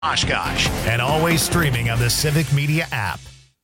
Oshkosh, and always streaming on the Civic Media app.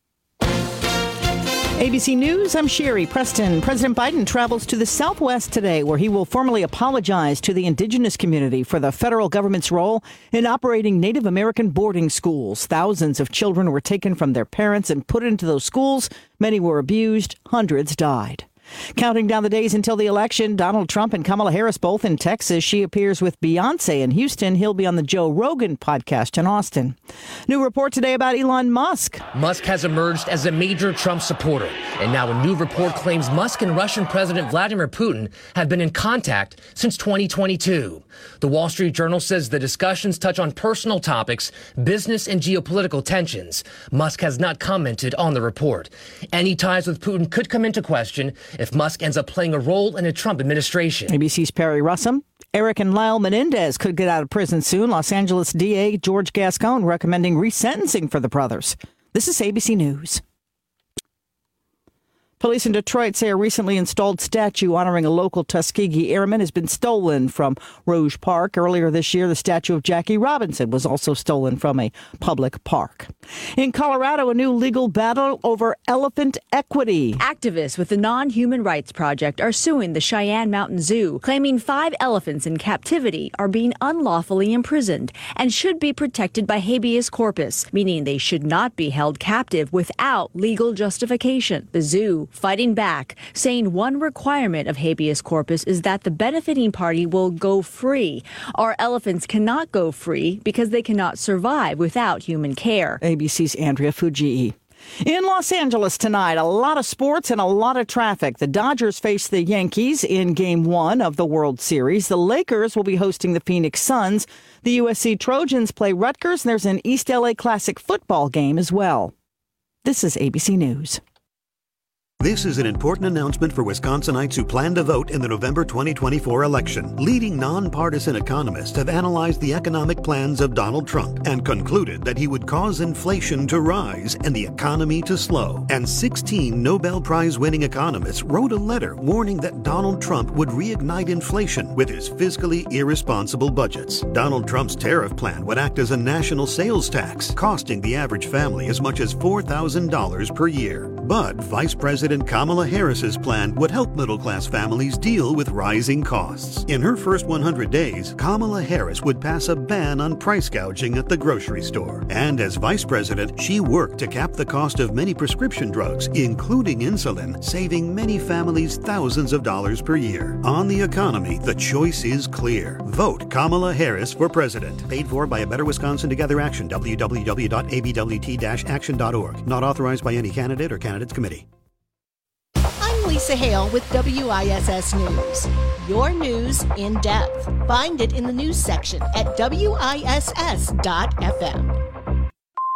ABC News, I'm Sherry Preston. President Biden travels to the Southwest today, where he will formally apologize to the indigenous community for the federal government's role in operating Native American boarding schools. Thousands of children were taken from their parents and put into those schools. Many were abused. Hundreds died. Counting down the days until the election, Donald Trump and Kamala Harris both in Texas. She appears with Beyonce in Houston. He'll be on the Joe Rogan podcast in Austin. New report today about Elon Musk. Musk has emerged as a major Trump supporter. And now a new report claims Musk and Russian President Vladimir Putin have been in contact since 2022. The Wall Street Journal says the discussions touch on personal topics, business and geopolitical tensions. Musk has not commented on the report. Any ties with Putin could come into question if Musk ends up playing a role in a Trump administration. ABC's Perry Russum. Eric and Lyle Menendez could get out of prison soon. Los Angeles DA George Gascon recommending resentencing for the brothers. This is ABC News. Police in Detroit say a recently installed statue honoring a local Tuskegee airman has been stolen from Rouge Park. Earlier this year, the statue of Jackie Robinson was also stolen from a public park. In Colorado, a new legal battle over elephant equity. Activists with the Non-Human Rights Project are suing the Cheyenne Mountain Zoo, claiming 5 elephants in captivity are being unlawfully imprisoned and should be protected by habeas corpus, meaning they should not be held captive without legal justification. The zoo fighting back, saying one requirement of habeas corpus is that the benefiting party will go free. Our elephants cannot go free because they cannot survive without human care. ABC's Andrea Fujii. In Los Angeles tonight, a lot of sports and a lot of traffic. The Dodgers face the Yankees in Game 1 of the World Series. The Lakers will be hosting the Phoenix Suns. The USC Trojans play Rutgers, and there's an East LA Classic football game as well. This is ABC News. This is an important announcement for Wisconsinites who plan to vote in the November 2024 election. Leading nonpartisan economists have analyzed the economic plans of Donald Trump and concluded that he would cause inflation to rise and the economy to slow. And 16 Nobel Prize-winning economists wrote a letter warning that Donald Trump would reignite inflation with his fiscally irresponsible budgets. Donald Trump's tariff plan would act as a national sales tax, costing the average family as much as $4,000 per year. But Vice President Kamala Harris's plan would help middle-class families deal with rising costs. In her first 100 days, Kamala Harris would pass a ban on price gouging at the grocery store. And as vice president, she worked to cap the cost of many prescription drugs, including insulin, saving many families thousands of dollars per year. On the economy, the choice is clear. Vote Kamala Harris for president. Paid for by A Better Wisconsin Together Action, www.abwt-action.org. Not authorized by any candidate or candidates committee. Lisa Hale with WISS News. Your news in depth. Find it in the news section at WISS.FM.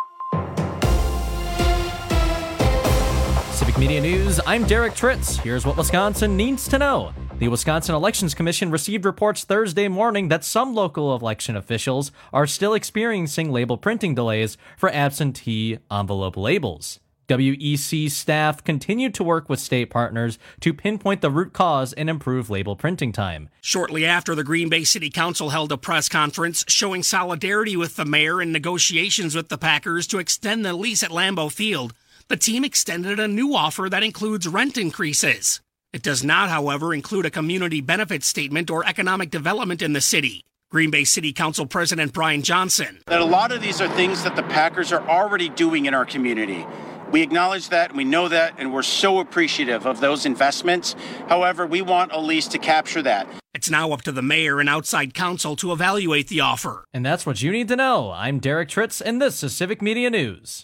Civic Media News, I'm Derek Tritz. Here's what Wisconsin needs to know. The Wisconsin Elections Commission received reports Thursday morning that some local election officials are still experiencing label printing delays for absentee envelope labels. WEC staff continued to work with state partners to pinpoint the root cause and improve label printing time. Shortly after, the Green Bay City Council held a press conference showing solidarity with the mayor in negotiations with the Packers to extend the lease at Lambeau Field. The team extended a new offer that includes rent increases. It does not, however, include a community benefit statement or economic development in the city. Green Bay City Council President Brian Johnson. That a lot of these are things that the Packers are already doing in our community. We acknowledge that, and we know that, and we're so appreciative of those investments. However, we want a lease to capture that. It's now up to the mayor and outside counsel to evaluate the offer. And that's what you need to know. I'm Derek Tritz, and this is Civic Media News.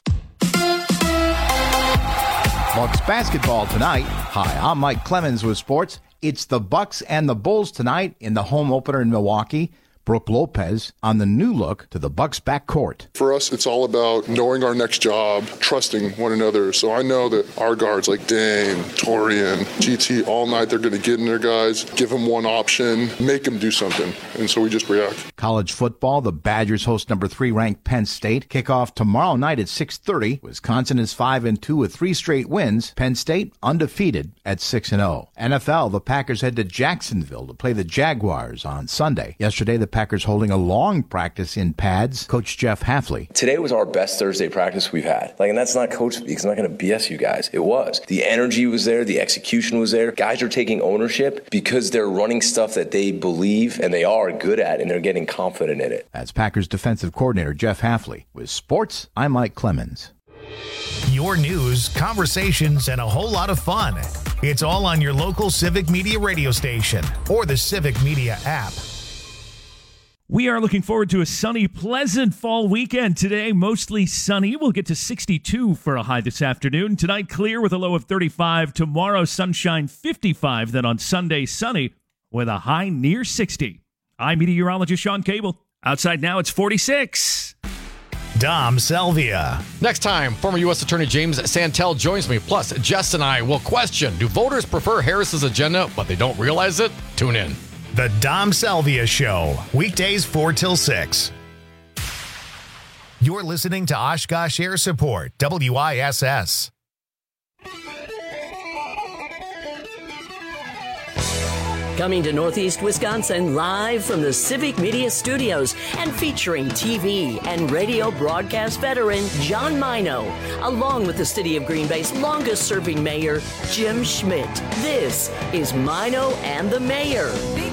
Bucks basketball tonight. Hi, I'm Mike Clemens with sports. It's the Bucks and the Bulls tonight in the home opener in Milwaukee. Brooke Lopez on the new look to the Bucks backcourt. For us, it's all about knowing our next job, trusting one another. So I know that our guards like Dame, Torian, GT, all night, they're going to get in their guys, give them one option, make them do something. And so we just react. College football, the Badgers host number 3 ranked Penn State. Kickoff tomorrow night at 6:30. Wisconsin is 5-2 with 3 straight wins. Penn State undefeated at 6-0. NFL, the Packers head to Jacksonville to play the Jaguars on Sunday. Yesterday, the Packers holding a long practice in pads. Coach Jeff Hafley. Today was our best Thursday practice we've had. And that's not coach speak. I'm not going to BS you guys. It was. The energy was there. The execution was there. Guys are taking ownership because they're running stuff that they believe and they are good at, and they're getting confident in it. That's Packers defensive coordinator Jeff Hafley. With sports, I'm Mike Clemens. Your news, conversations, and a whole lot of fun. It's all on your local Civic Media radio station or the Civic Media app. We are looking forward to a sunny, pleasant fall weekend today. Mostly sunny. We'll get to 62 for a high this afternoon. Tonight, clear with a low of 35. Tomorrow, sunshine 55. Then on Sunday, sunny with a high near 60. I'm meteorologist Sean Cable. Outside now, it's 46. Dom Salvia. Next time, former U.S. Attorney James Santel joins me. Plus, Jess and I will question, do voters prefer Harris's agenda, but they don't realize it? Tune in. The Dom Salvia Show, weekdays 4 till 6. You're listening to Oshkosh Air Support, WISS. Coming to Northeast Wisconsin live from the Civic Media Studios and featuring TV and radio broadcast veteran John Mino, along with the City of Green Bay's longest-serving mayor, Jim Schmidt. This is Mino and the Mayor.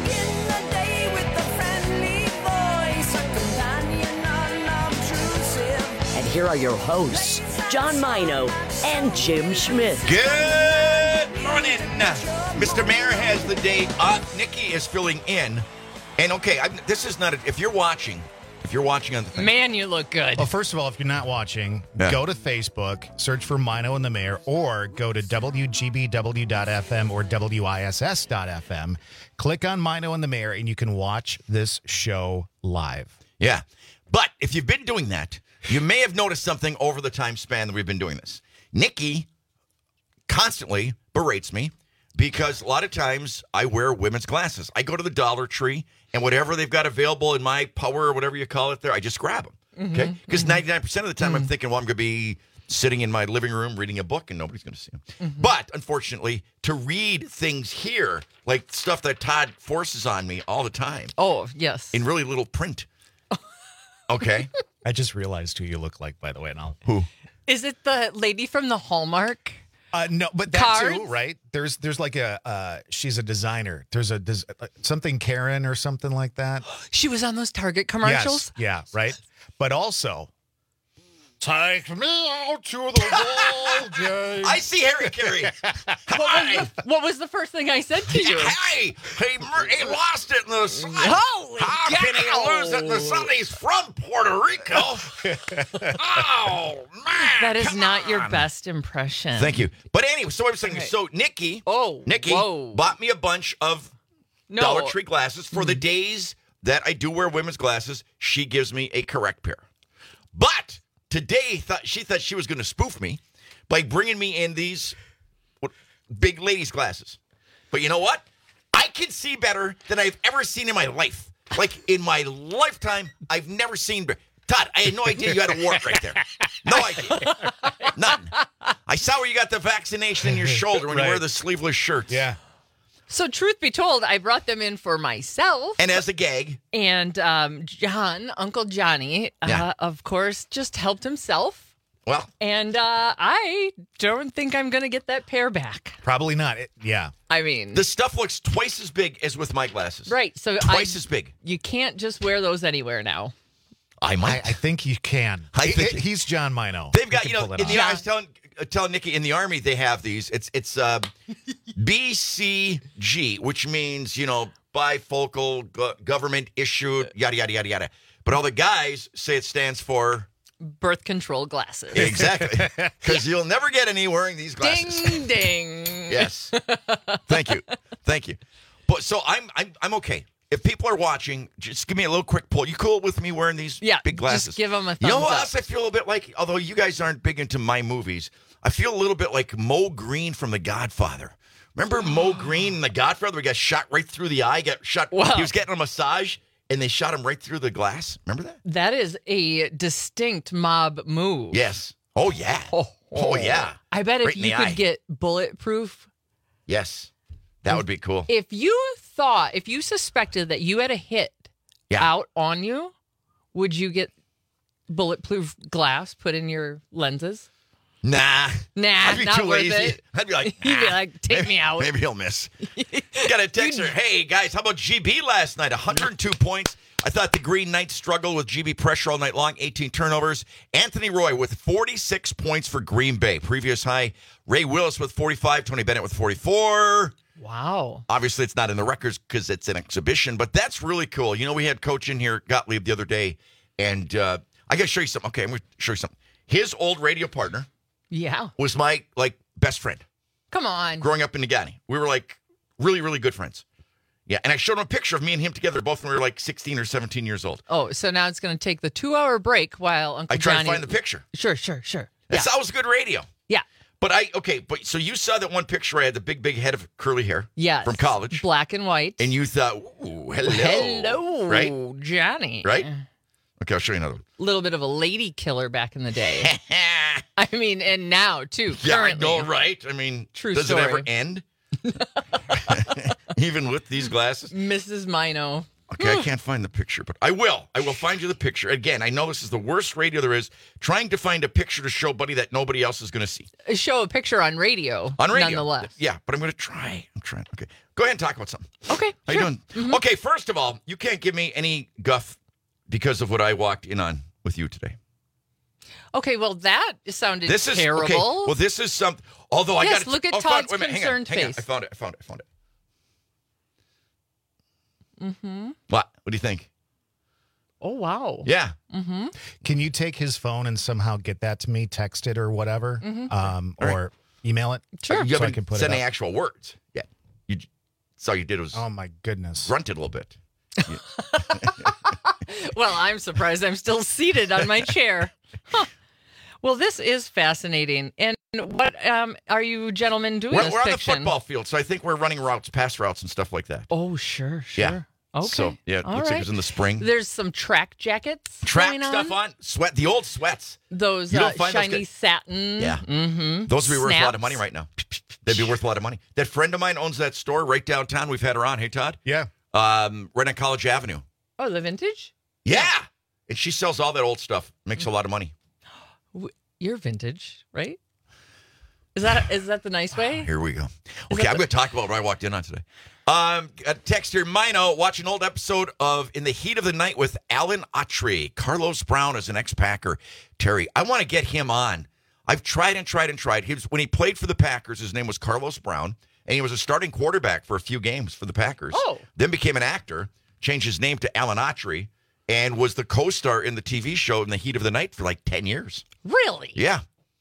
And here are your hosts, John Mino and Jim Schmidt. Good morning. Mr. Mayor has the day off. Nikki is filling in. And okay, this is not if you're watching on the thing. Man, you look good. Well, first of all, if you're not watching, go to Facebook, search for Mino and the Mayor, or go to WGBW.FM or WISS.FM. Click on Mino and the Mayor, and you can watch this show live. Yeah. But if you've been doing that, you may have noticed something over the time span that we've been doing this. Nikki constantly berates me because a lot of times I wear women's glasses. I go to the Dollar Tree, and whatever they've got available in my power or whatever you call it there, I just grab them. Okay? Because 99% of the time I'm thinking, well, I'm going to be sitting in my living room reading a book, and nobody's going to see them. But, unfortunately, to read things here, like stuff that Todd forces on me all the time. Oh, yes. In really little print. Okay. I just realized who you look like, by the way. Who? Is it the lady from the Hallmark? No, but that too, right? There's like she's a designer. There's something Karen or something like that. She was on those Target commercials? Yes, yeah, right. But also, take me out to the ball game. I see Harry Carey. What was the first thing I said to you? Hey, he lost it in the sun. Holy How can he lose it in the sun? He's from Puerto Rico. Oh, man. That is not your best impression. Thank you. But anyway, so I was saying, so Nikki bought me a bunch of Dollar Tree glasses for the days that I do wear women's glasses. She gives me a correct pair. But today, she thought she was going to spoof me by bringing me in these big ladies' glasses. But you know what? I can see better than I've ever seen in my life. Like, in my lifetime, I've never seen better. Todd, I had no idea you had a wart right there. No idea. None. I saw where you got the vaccination in your shoulder when you wear the sleeveless shirts. Yeah. So, truth be told, I brought them in for myself. And as a gag. And John, Uncle Johnny, of course, just helped himself. Well. And I don't think I'm going to get that pair back. Probably not. Yeah. I mean. The stuff looks twice as big as with my glasses. Right. So twice as big. You can't just wear those anywhere now. I might. I think you can. He's John Mino. They've got, I was telling Nikki, in the Army, they have these. It's BCG, which means, bifocal, government issued, yada, yada, yada, yada. But all the guys say it stands for birth control glasses. Exactly. Because you'll never get any wearing these glasses. Ding, ding. Yes. Thank you. But so I'm okay. If people are watching, just give me a little quick pull. You cool with me wearing these big glasses? Just give them a thumbs up. You know what up. else I feel a bit like? Although you guys aren't big into my movies, I feel a little bit like Mo Green from The Godfather. Remember Mo Green in The Godfather? He got shot right through the eye. He was getting a massage, and they shot him right through the glass. Remember that? That is a distinct mob move. Yes. Oh, yeah. Oh yeah. I bet if you could get bulletproof. Yes. That would be cool. If you suspected that you had a hit out on you, would you get bulletproof glass put in your lenses? Nah. I'd be not too worth lazy. it. I'd be like, You'd be like, take me out. Maybe he'll miss. Got a texter. Hey, guys, how about GB last night? 102 points. I thought the Green Knights struggled with GB pressure all night long, 18 turnovers. Anthony Roy with 46 points for Green Bay. Previous high, Ray Willis with 45, Tony Bennett with 44. Wow. Obviously, it's not in the records because it's an exhibition, but that's really cool. You know, we had Coach in here, Gottlieb, the other day, and I got to show you something. Okay, I'm going to show you something. His old radio partner was my, best friend. Come on. Growing up in Negaunee. We were, really, really good friends. Yeah, and I showed him a picture of me and him together, both when we were, 16 or 17 years old. Oh, so now it's going to take the 2-hour break while Uncle Johnny... I tried Johnny... to find the picture. Sure. That was good radio. Yeah. But so you saw that one picture I had, the big head of curly hair from college. Black and white. And you thought, ooh, hello. Hello, right? Johnny. Right? Okay, I'll show you another one. A little bit of a lady killer back in the day. I mean, and now, too, Yeah, currently. I know, right? I mean, True does story. it ever end? Even with these glasses? Mrs. Mino. Okay, I can't find the picture, but I will. I will find you the picture. Again, I know this is the worst radio there is, trying to find a picture to show Buddy that nobody else is going to see. Show a picture on radio. On radio. Nonetheless. Yeah, but I'm going to try. I'm trying. Okay. Go ahead and talk about something. Okay. How you doing? Mm-hmm. Okay, first of all, you can't give me any guff because of what I walked in on with you today. Okay, well, that sounded terrible. Okay, well, this is something. Although I got to look at Todd's concerned face. I found it. Mm-hmm. What do you think? Oh, wow. Yeah. Mm-hmm. Can you take his phone and somehow get that to me, text it or whatever, or email it? Sure. You so I haven't can put sent it any up. actual words yet. That's all you did was. Oh my goodness! Grunted a little bit. Well, I'm surprised I'm still seated on my chair. Huh. Well, this is fascinating. And what are you gentlemen doing? We're on the football field, so I think we're running routes, pass routes, and stuff like that. Oh, sure. Yeah. Okay. So, it looks like it was in the spring. There's some track jackets. Track stuff on. Sweat. The old sweats. Those shiny satin. Yeah. Mm-hmm. Those would be worth a lot of money right now. They'd be worth a lot of money. That friend of mine owns that store right downtown. We've had her on. Hey, Todd? Yeah. Right on College Avenue. Oh, the vintage? Yeah. And she sells all that old stuff. Makes a lot of money. You're vintage, right? Is that the nice way? Here we go. Okay, I'm going to talk about what I walked in on today. A text here, Mino, watch an old episode of In the Heat of the Night with Alan Autry. Carlos Brown is an ex-Packer. Terry, I want to get him on. I've tried and tried and tried. When he played for the Packers, his name was Carlos Brown, and he was a starting quarterback for a few games for the Packers. Oh. Then became an actor, changed his name to Alan Autry, and was the co-star in the TV show In the Heat of the Night for 10 years. Really? Yeah.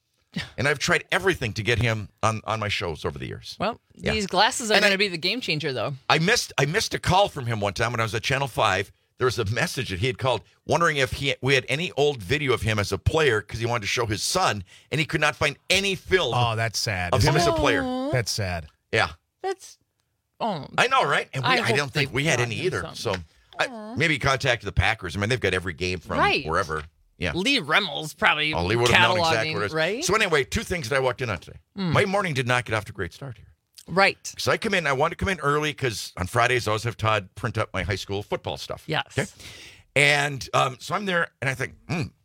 And I've tried everything to get him on my shows over the years. Well, these glasses are going to be the game changer, though. I missed a call from him one time when I was at Channel 5. There was a message that he had called wondering if we had any old video of him as a player because he wanted to show his son, and he could not find any film. Oh, that's sad. Of him as a player. That's sad. Yeah. That's. Oh. I know, right? And I hope don't think we had any either. So maybe contacted the Packers. I mean, they've got every game from wherever. Yeah. Lee Remmel's probably Lee would have known exactly what it is. Right? So anyway, two things that I walked in on today. My morning did not get off to a great start here. Right. So I wanted to come in early because on Fridays I always have Todd print up my high school football stuff. Yes. Okay. And so I'm there and I think,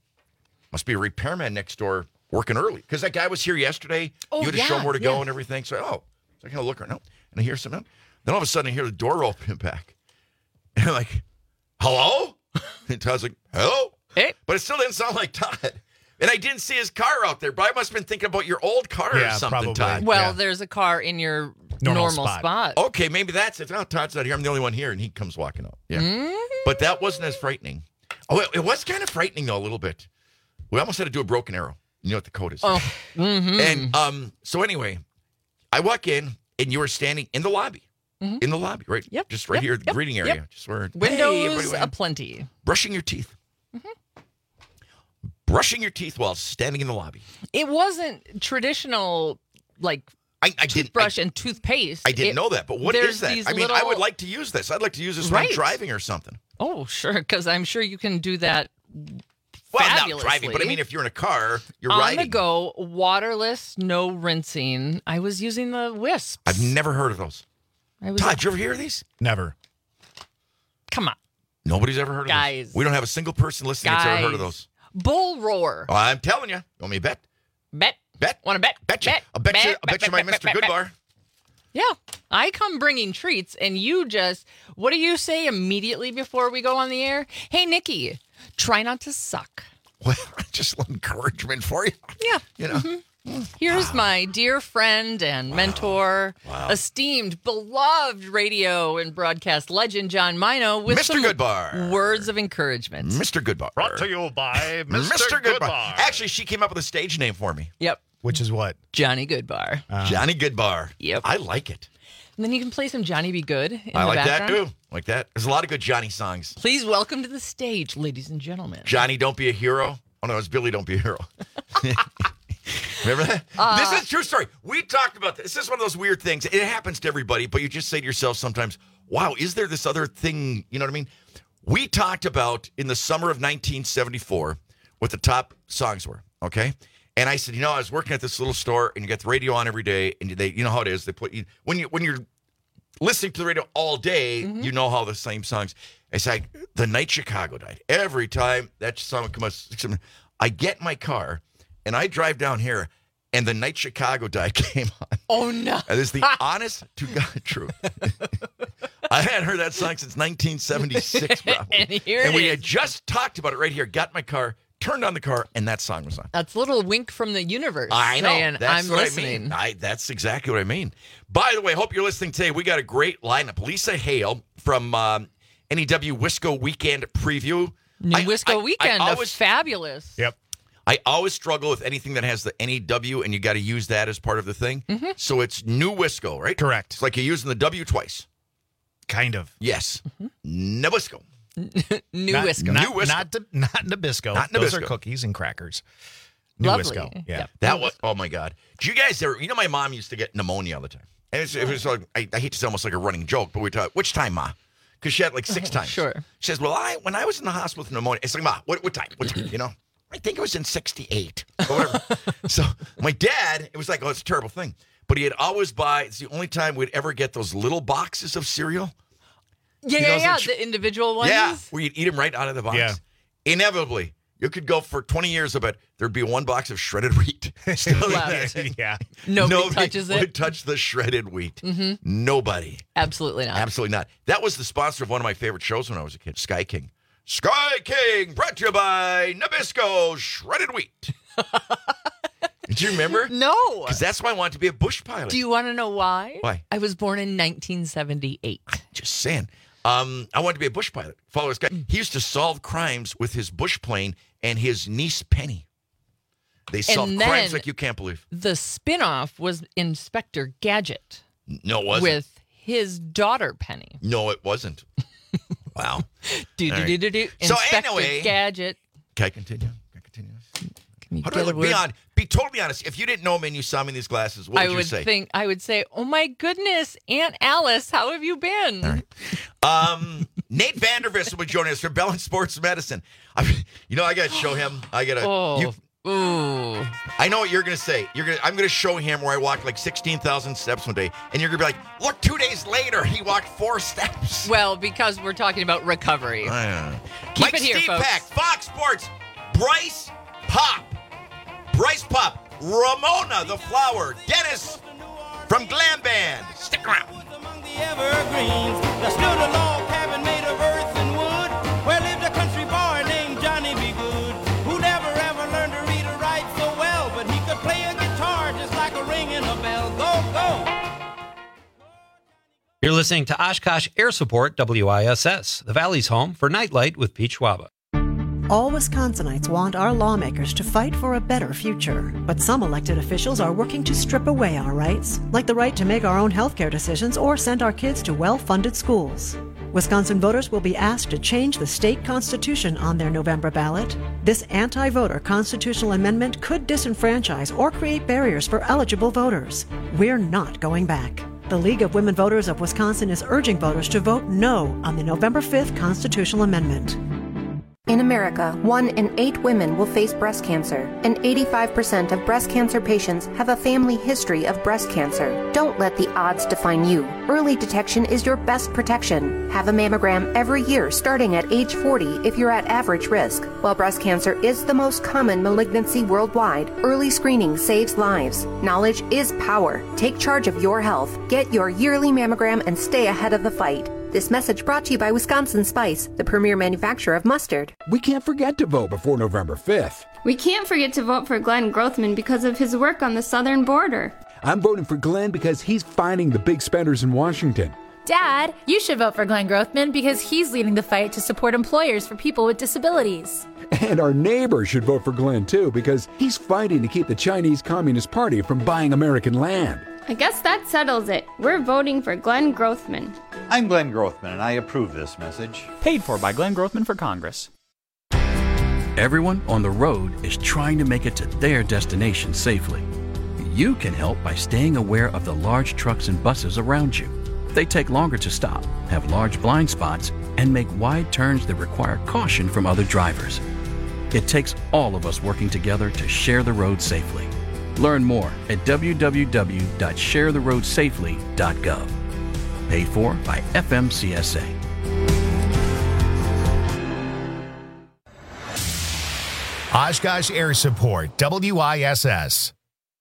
must be a repairman next door working early because that guy was here yesterday. Oh, you had to show him where to go and everything. So, I kind of look around. No. And I hear something. Then all of a sudden I hear the door open back. And I'm like, hello? And Todd's like, hello? Hey. But it still didn't sound like Todd. And I didn't see his car out there, but I must have been thinking about your old car or something, probably. Todd. Well, there's a car in your normal spot. Okay, maybe that's it. Oh, Todd's not here. I'm the only one here, and he comes walking out. Yeah. Mm-hmm. But that wasn't as frightening. Oh, it was kind of frightening, though, a little bit. We almost had to do a broken arrow. You know what the code is. Oh. Mm-hmm. And so anyway, I walk in, and you were standing in the lobby. Mm-hmm. In the lobby, right? Yep. Just right here, the greeting area. Just where windows aplenty. Brushing your teeth. Mm-hmm. Brushing your teeth while standing in the lobby. It wasn't traditional, toothbrush and toothpaste. I didn't know that, but what is that? I mean, I would like to use this. I'd like to use this when I'm driving or something. Oh, sure, because I'm sure you can do that. Well, fabulously. not driving, but I mean, if you're in a car, you're on riding. the go, waterless, no rinsing. I was using the Wisps. I've never heard of those. Todd, did you ever hear of these? Never. Come on. Nobody's ever heard of Guys. those. We don't have a single person listening that's ever heard of those. Bull roar. Oh, I'm telling you. You want me to bet? Bet. Want to bet? Bet you. I bet you my Mr. Goodbar. Yeah. I come bringing treats, and you just, what do you say immediately before we go on the air? Hey, Nikki, try not to suck. Well, just a little encouragement for you. Yeah. You know. Mm-hmm. Here's my dear friend and mentor, esteemed, beloved radio and broadcast legend, John Mino, with Mr. some Goodbar. words of encouragement. Mr. Goodbar. Brought to you by Mr. Goodbar. Actually, she came up with a stage name for me. Yep. Which is what? Johnny Goodbar. Johnny Goodbar. Yep. I like it. And then you can play some Johnny Be Good in I the like background. that, too. Like that. There's a lot of good Johnny songs. Please welcome to the stage, ladies and gentlemen. Johnny, Don't Be a Hero. Oh, no, it's Billy, Don't Be a Hero. Remember that? This is a true story. We talked about this. This is one of those weird things. It happens to everybody, but you just say to yourself sometimes, wow, is there this other thing? You know what I mean? We talked about in the summer of 1974 what the top songs were, okay? And I said, you know, I was working at this little store, and you got the radio on every day, and they, you know how it is. They put you when you're listening to the radio all day, you know how the same songs. It's like The Night Chicago Died. Every time that song would come up, I get in my car, and I drive down here, and The Night Chicago Died came on. Oh, no. And this is the honest to God truth. I hadn't heard that song since 1976, probably. And we had just talked about it right here. Got in my car, turned on the car, and that song was on. That's a little wink from the universe. I know. Saying, That's I'm what listening. I mean. That's exactly what I mean. By the way, hope you're listening today. We got a great lineup. Lisa Hale from NEW Wisco Weekend Preview. New Wisco Weekend, fabulous. Yep. I always struggle with anything that has the NEW, and you got to use that as part of the thing. Mm-hmm. So it's New Wisco, right? Correct. It's like you're using the W twice. Kind of. Yes. Nabisco. New Wisco. Not, New Wisco. Not Nabisco. Not Those Nabisco. are cookies and crackers. New Lovely. Wisco. Yeah. Yep. That was, oh my God. Do you guys ever, you know, my mom used to get pneumonia all the time. And it was like, I hate to say almost like a running joke, but we talk, which time, Ma? Because she had like 6 times. Sure. She says, well, when I was in the hospital with pneumonia, it's like, Ma, what time? What time? You know? I think it was in 68 or whatever. So my dad, it was like, oh, it's a terrible thing. But he'd always buy, it's the only time we'd ever get those little boxes of cereal. Yeah, the individual ones. Yeah, where you'd eat them right out of the box. Yeah. Inevitably, you could go for 20 years of it. There'd be one box of shredded wheat. Still Yeah. Nobody touches it. would touch the shredded wheat. Mm-hmm. Nobody. Absolutely not. Absolutely not. That was the sponsor of one of my favorite shows when I was a kid, Sky King. Sky King, brought to you by Nabisco Shredded Wheat. Did you remember? No. Because that's why I wanted to be a bush pilot. Do you want to know why? Why? I was born in 1978. Just saying. I wanted to be a bush pilot. Follow this guy. He used to solve crimes with his bush plane and his niece Penny. They solved crimes like you can't believe. The spinoff was Inspector Gadget. No, it wasn't. With his daughter Penny. No, it wasn't. Wow. Do. So Inspector anyway, Gadget. Can I continue? How do I look? Be totally honest. If you didn't know me and you saw me in these glasses, what would you say? I would say, oh my goodness, Aunt Alice, how have you been? All right. Nate Vandervis will be joining us from Bellin Sports Medicine. I got to show him. I got to. Ooh. I know what you're going to say. I'm going to show him where I walked like 16,000 steps one day, and you're going to be like, look, 2 days later, he walked 4 steps. Well, because we're talking about recovery. Keep Mike it here, folks. Pack, Fox Sports, Bryce Pop, Ramona the Flower, Dennis from Glam Band. Stick around. Among the evergreens, there stood a log cabin made of earth and wood, where lived a country boy named Johnny B. Good, who never ever learned to read or write so well, but he could play a guitar just like a ringing a bell. Go, go! You're listening to Oshkosh Air Support WISS, the Valley's home for Nightlight with Pete Schwaba. All Wisconsinites want our lawmakers to fight for a better future. But some elected officials are working to strip away our rights, like the right to make our own healthcare decisions or send our kids to well-funded schools. Wisconsin voters will be asked to change the state constitution on their November ballot. This anti-voter constitutional amendment could disenfranchise or create barriers for eligible voters. We're not going back. The League of Women Voters of Wisconsin is urging voters to vote no on the November 5th constitutional amendment. In America, 1 in 8 women will face breast cancer, and 85% of breast cancer patients have a family history of breast cancer. Don't let the odds define you. Early detection is your best protection. Have a mammogram every year starting at age 40 if you're at average risk. While breast cancer is the most common malignancy worldwide, early screening saves lives. Knowledge is power. Take charge of your health. Get your yearly mammogram and stay ahead of the fight. This message brought to you by Wisconsin Spice, the premier manufacturer of mustard. We can't forget to vote before November 5th. We can't forget to vote for Glenn Grothman because of his work on the southern border. I'm voting for Glenn because he's finding the big spenders in Washington. Dad, you should vote for Glenn Grothman because he's leading the fight to support employers for people with disabilities. And our neighbors should vote for Glenn, too, because he's fighting to keep the Chinese Communist Party from buying American land. I guess that settles it. We're voting for Glenn Grothman. I'm Glenn Grothman, and I approve this message. Paid for by Glenn Grothman for Congress. Everyone on the road is trying to make it to their destination safely. You can help by staying aware of the large trucks and buses around you. They take longer to stop, have large blind spots, and make wide turns that require caution from other drivers. It takes all of us working together to share the road safely. Learn more at www.sharetheroadsafely.gov. Paid for by FMCSA. Oshkosh Air Support, WISS.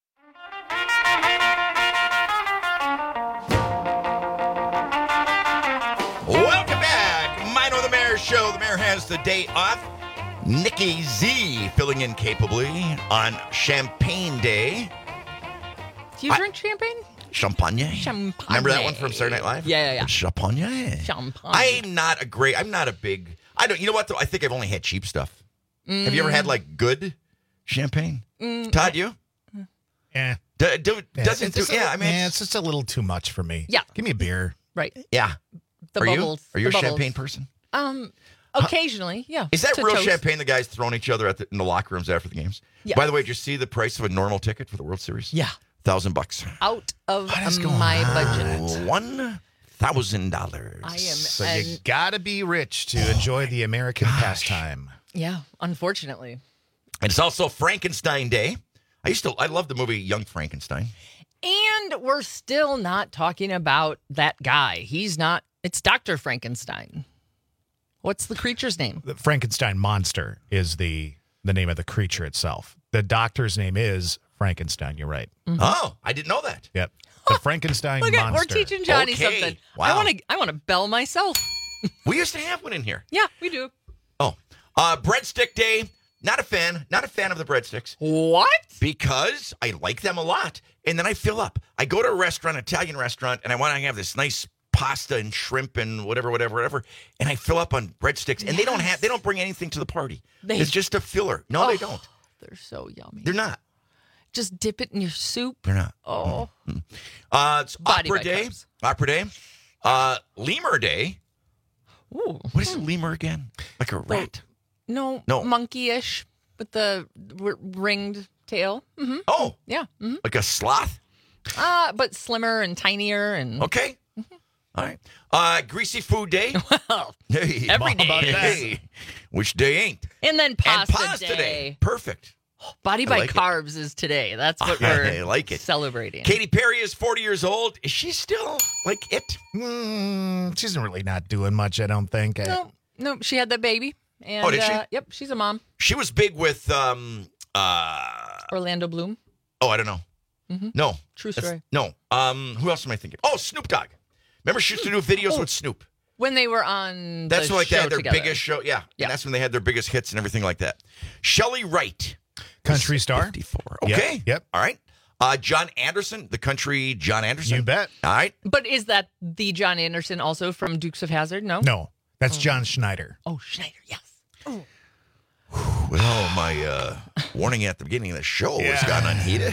Welcome back. Mino the Mayor Show. The mayor has the day off. Nikki Z filling in capably on Champagne Day. Do you drink champagne? Champagne. Champagne. Remember that one from Saturday Night Live? Yeah. Champagne. I'm not a big, you know what though? I think I've only had cheap stuff. Have you ever had like good champagne? Todd, you? Yeah. Doesn't do, it's just a little too much for me. Yeah. Give me a beer. Right. Yeah. The bubbles. Are you a bubbles. champagne person? Occasionally, yeah. Is that To real toast. champagne the guys throwing each other in the locker rooms after the games? Yeah. By the way, did you see the price of a normal ticket for the World Series? Yeah. $1,000. Out of my budget. $1,000. I am. So you gotta be rich to enjoy the American pastime. Yeah, unfortunately. And it's also Frankenstein Day. I love the movie Young Frankenstein. And we're still not talking about that guy. It's Dr. Frankenstein. What's the creature's name? The Frankenstein monster is the name of the creature itself. The doctor's name is Frankenstein. You're right. Mm-hmm. Oh, I didn't know that. Yep. The Frankenstein Look monster. We're teaching Johnny something. Wow. I want to bell myself. We used to have one in here. Yeah, we do. Oh, breadstick day. Not a fan of the breadsticks. What? Because I like them a lot. And then I fill up. I go to a restaurant, Italian restaurant, and I want to have this nice pasta and shrimp and whatever. And I fill up on breadsticks. And they don't bring anything to the party. It's just a filler. No, they don't. They're so yummy. They're not. Just dip it in your soup. They're not. Oh. It's Opera Day. Opera Day. Lemur Day. Ooh. What is a lemur again? Like a rat? No. Monkey-ish with the ringed tail. Mm-hmm. Oh. Yeah. Mm-hmm. Like a sloth? But slimmer and tinier. And okay. Mm-hmm. All right. Greasy Food Day. Well, hey, every day. Hey, which day ain't? And then pasta day. Perfect. Body by Carbs is today. That's what we're celebrating. Katy Perry is 40 years old. Is she still like it? She's really not doing much, I don't think. No, she had that baby. And, did she? Yep, she's a mom. She was big with Orlando Bloom. Oh, I don't know. Mm-hmm. No. True story. No. Who else am I thinking? Oh, Snoop Dogg. Remember she used to do videos with Snoop. When they were on that's the when, like, show they had their together. biggest show. Yeah. And that's when they had their biggest hits and everything like that. Shelley Wright. Country star. 54. Okay. Yep. All right. John Anderson, the country John Anderson. You bet. All right. But is that the John Anderson also from Dukes of Hazzard? No? No. That's John Schneider. Oh, Schneider, yes. Oh. Well, my warning at the beginning of the show has gone unheeded.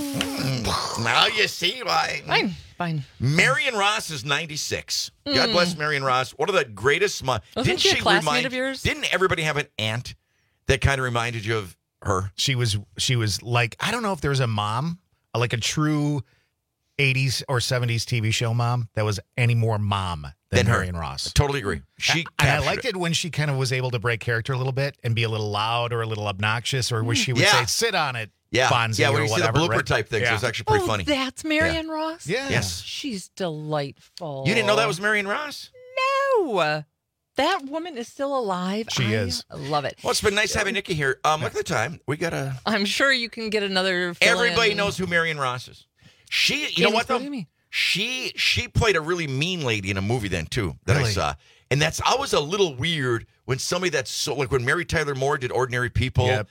Now you see why. Fine. Marion Ross is 96. God bless Marion Ross. One of the greatest. Wasn't she a classmate of yours? Didn't everybody have an aunt that kind of reminded you of her? She was like, I don't know if there's a mom, like a true 80s or 70s TV show mom that was any more mom than Marion Ross. I totally agree. I liked it when she kind of was able to break character a little bit and be a little loud or a little obnoxious, or where she would say, sit on it, Fonzie, when or you whatever. see the blooper type things, it was actually pretty funny. That's Marion Ross? Yeah. Yes. She's delightful. You didn't know that was Marion Ross? No. That woman is still alive. She is. I love it. Well, it's been nice having Nikki here. Look at the time. We got a... I'm sure you can get another Everybody knows who Marion Ross is. You know what, though? She played a really mean lady in a movie then, too, that I saw. And that's always a little weird when somebody that's so... Like when Mary Tyler Moore did Ordinary People. Yep.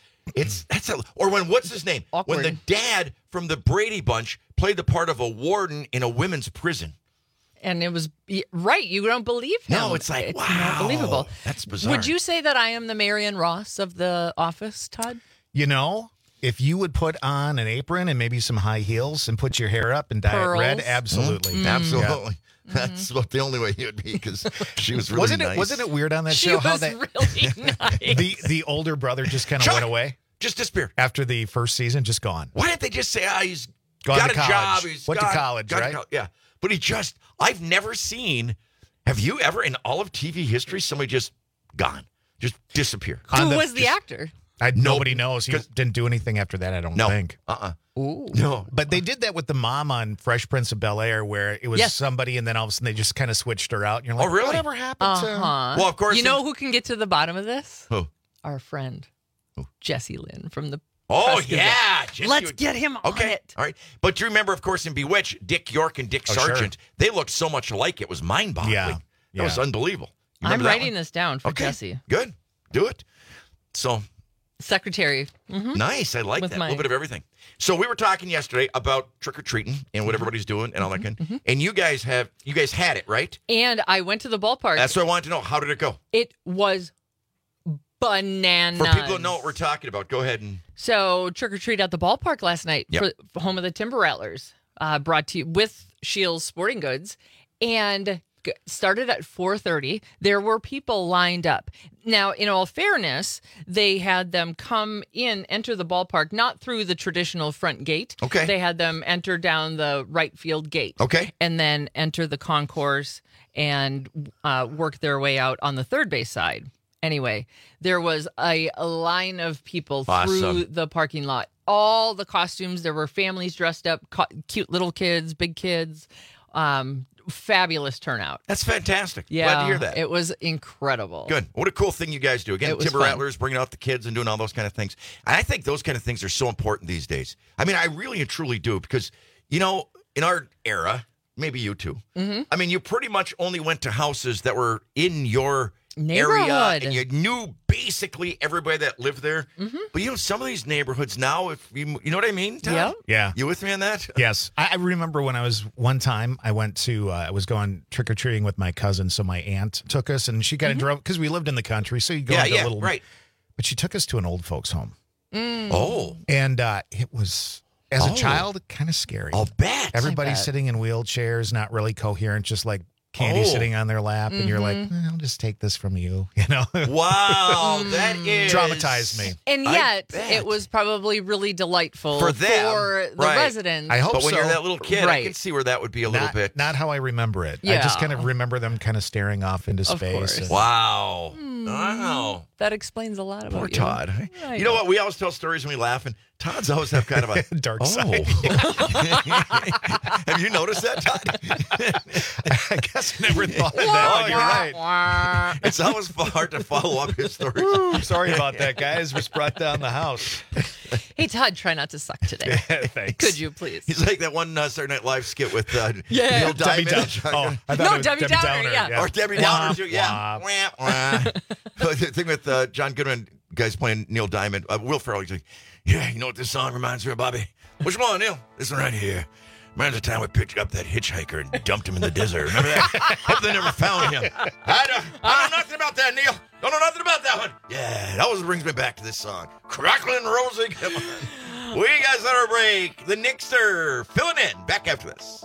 Or when, what's his name? Awkward. When the dad from the Brady Bunch played the part of a warden in a women's prison. And it was right. You don't believe him. No, it's like, wow. Not believable. That's bizarre. Would you say that I am the Marion Ross of The Office, Todd? You know, if you would put on an apron and maybe some high heels and put your hair up and dye it red, absolutely. Mm-hmm. Absolutely. Yeah. That's about the only way you would be, because she was really nice. Wasn't it weird on that show how that really nice. the older brother just kind of went away? Just disappeared. After the first season, just gone. Why didn't they just say, he's got a job. He's went to college, right? Yeah. But I've never seen, have you ever in all of TV history, somebody just gone, just disappear? Who was the actor? Nobody knows. He didn't do anything after that, I don't think. Ooh. No. But they did that with the mom on Fresh Prince of Bel-Air, where it was somebody, and then all of a sudden they just kind of switched her out. And you're like, really? Whatever happened to... Well, of course. You know who can get to the bottom of this? Who? Our friend, Jesse Lynn from the... Oh, yeah. Let's get him on it. All right. But do you remember, of course, in Bewitched, Dick York and Dick Sargent, they looked so much alike, it was mind-boggling. Yeah. That was unbelievable. I'm writing this down for Jesse. Good. Do it. So... Secretary. Mm-hmm. Nice. I like that. A little bit of everything. So we were talking yesterday about trick-or-treating and what everybody's doing and all that kind of. And you guys had it, right? And I went to the ballpark. That's what I wanted to know. How did it go? It was bananas. For people who know what we're talking about, go ahead and... So trick-or-treat at the ballpark last night for home of the Timber Rattlers, brought to you with Shields Sporting Goods, and started at 4:30. There were people lined up. Now, in all fairness, they had them enter the ballpark, not through the traditional front gate. Okay. They had them enter down the right field gate. Okay. And then enter the concourse and work their way out on the third base side. Anyway, there was a line of people through the parking lot. All the costumes, there were families dressed up, cute little kids, big kids. Fabulous turnout. That's fantastic. Yeah, glad to hear that. It was incredible. Good. What a cool thing you guys do. Again, Timber Rattlers, bringing out the kids and doing all those kind of things. And I think those kind of things are so important these days. I mean, I really and truly do, because, you know, in our era, maybe you too, I mean, you pretty much only went to houses that were in your area, and you knew basically everybody that lived there. But you know, some of these neighborhoods now, if you know what I mean, Tom? Yeah. You with me on that? Yes. I remember when I was I was going trick-or-treating with my cousin, so my aunt took us, and she kind of drove, because we lived in the country, so you go into a little... right. But she took us to an old folks' home. Oh. And it was, as a child, kind of scary. I'll bet. Everybody's sitting in wheelchairs, not really coherent, just like candy sitting on their lap, and you're like, I'll just take this from you, you know? Wow, that is... Traumatized me. And yet, it was probably really delightful for them, for the residents. I hope so. But when you're that little kid, I can see where that would be a little bit... Not how I remember it. Yeah. I just kind of remember them kind of staring off into space. Wow. Wow. That explains a lot about Poor you. Todd. You know what? We always tell stories and we laugh, and Todd's always have kind of a dark side. Have you noticed that, Todd? I guess I never thought of that, but you're right. It's always hard to follow up his stories. Ooh, sorry about that, guys. Just brought down the house. Hey, Todd, try not to suck today. Thanks. Could you please? He's like that one Saturday Night Live skit with Neil Diamond. Debbie Downer, yeah. Or Debbie Downer, too. Yeah. The thing with John Goodman, guys playing Neil Diamond, Will Ferrell, he's like, yeah, you know what this song reminds me of, Bobby? Which one, Neil? This one right here. Reminds the time we picked up that hitchhiker and dumped him in the desert. Remember that? Hope they never found him. I know nothing about that, Neil. Don't know nothing about that one. Yeah, that always brings me back to this song. Cracklin' Rosie, come on. We guys on our break. The Nixter filling in. Back after this.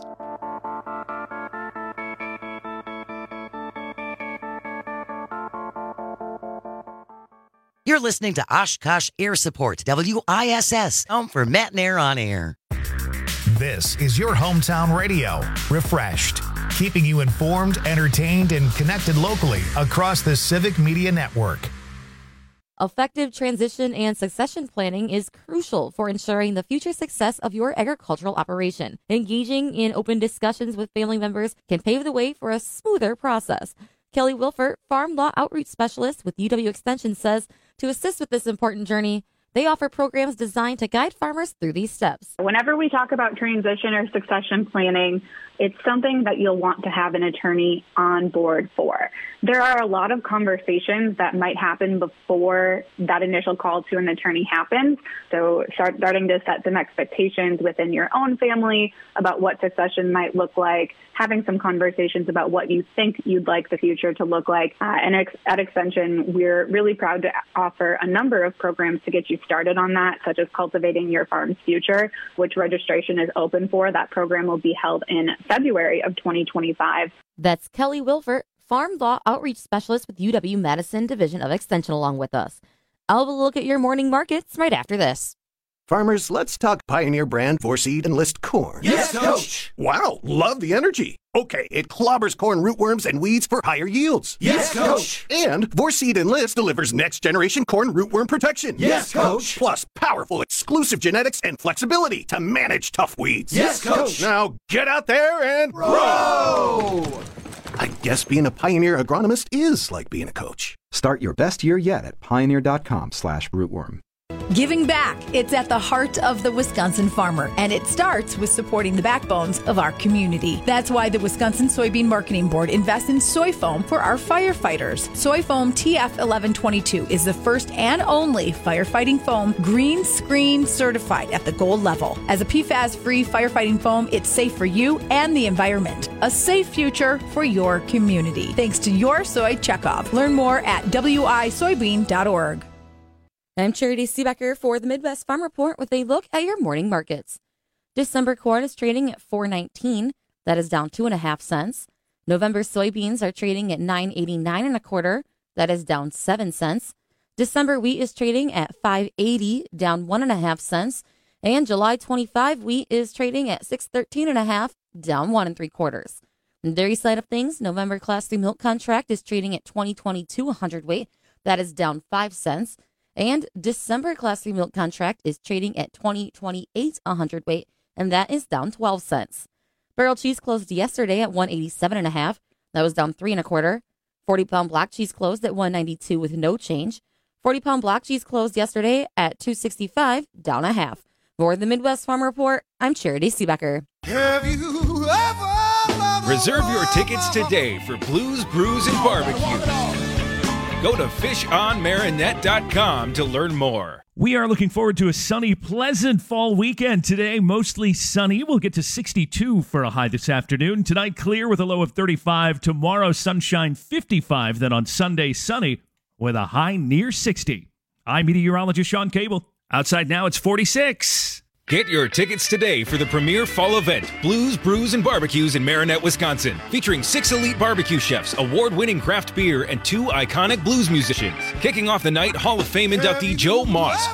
You're listening to Oshkosh Air Support, WISS, home for Matt and Air on Air. This is your hometown radio, refreshed, keeping you informed, entertained, and connected locally across the Civic Media Network. Effective transition and succession planning is crucial for ensuring the future success of your agricultural operation. Engaging in open discussions with family members can pave the way for a smoother process. Kelly Wilford, Farm Law Outreach Specialist with UW Extension, says to assist with this important journey, they offer programs designed to guide farmers through these steps. Whenever we talk about transition or succession planning, it's something that you'll want to have an attorney on board for. There are a lot of conversations that might happen before that initial call to an attorney happens. So starting to set some expectations within your own family about what succession might look like, having some conversations about what you think you'd like the future to look like. And at Extension, we're really proud to offer a number of programs to get you started on that, such as Cultivating Your Farm's Future, which registration is open for. That program will be held in February of 2025. That's Kelly Wilford, Farm Law Outreach Specialist with UW-Madison Division of Extension, along with us. I'll look at your morning markets right after this. Farmers, let's talk Pioneer brand 4-Seed Enlist corn. Yes, Coach! Wow, love the energy. Okay, it clobbers corn rootworms and weeds for higher yields. Yes, Coach! And 4-Seed Enlist delivers next-generation corn rootworm protection. Yes, Coach! Plus powerful exclusive genetics and flexibility to manage tough weeds. Yes, Coach! Now get out there and grow! I guess being a Pioneer agronomist is like being a coach. Start your best year yet at pioneer.com/rootworm. Giving back. It's at the heart of the Wisconsin farmer, and it starts with supporting the backbones of our community. That's why the Wisconsin Soybean Marketing Board invests in soy foam for our firefighters. Soy Foam TF1122 is the first and only firefighting foam green screen certified at the gold level. As a PFAS-free firefighting foam, it's safe for you and the environment. A safe future for your community. Thanks to your soy checkoff. Learn more at wisoybean.org. I'm Charity Seebecker for the Midwest Farm Report with a look at your morning markets. December corn is trading at $4.19. That is down 2.5 cents. November soybeans are trading at $9.89 1/4. That is down 7 cents. December wheat is trading at $5.80, down 1.5 cents. And July 25 wheat is trading at $6.13 1/2, down 1 3/4. On the dairy side of things, November Class 3 milk contract is trading at $20.22 a hundredweight. That is down 5 cents. And December Class 3 milk contract is trading at $20.28 a hundredweight, and that is down 12 cents. Barrel cheese closed yesterday at $187 1/2. That was down 3 1/4. 40-pound block cheese closed at $192 with no change. 40-pound block cheese closed yesterday at $265, down 1/2. For the Midwest Farm Report, I'm Charity Seebecker. Have you ever Reserve your tickets today for Blues, Brews, and Barbecue. Go to fishonmarinette.com to learn more. We are looking forward to a sunny, pleasant fall weekend today. Mostly sunny. We'll get to 62 for a high this afternoon. Tonight, clear with a low of 35. Tomorrow, sunshine 55. Then on Sunday, sunny with a high near 60. I'm meteorologist Sean Cable. Outside now, it's 46. Get your tickets today for the premier fall event, Blues, Brews, and Barbecues in Marinette, Wisconsin. Featuring 6 elite barbecue chefs, award-winning craft beer, and 2 iconic blues musicians. Kicking off the night, Hall of Fame inductee Joe Moss.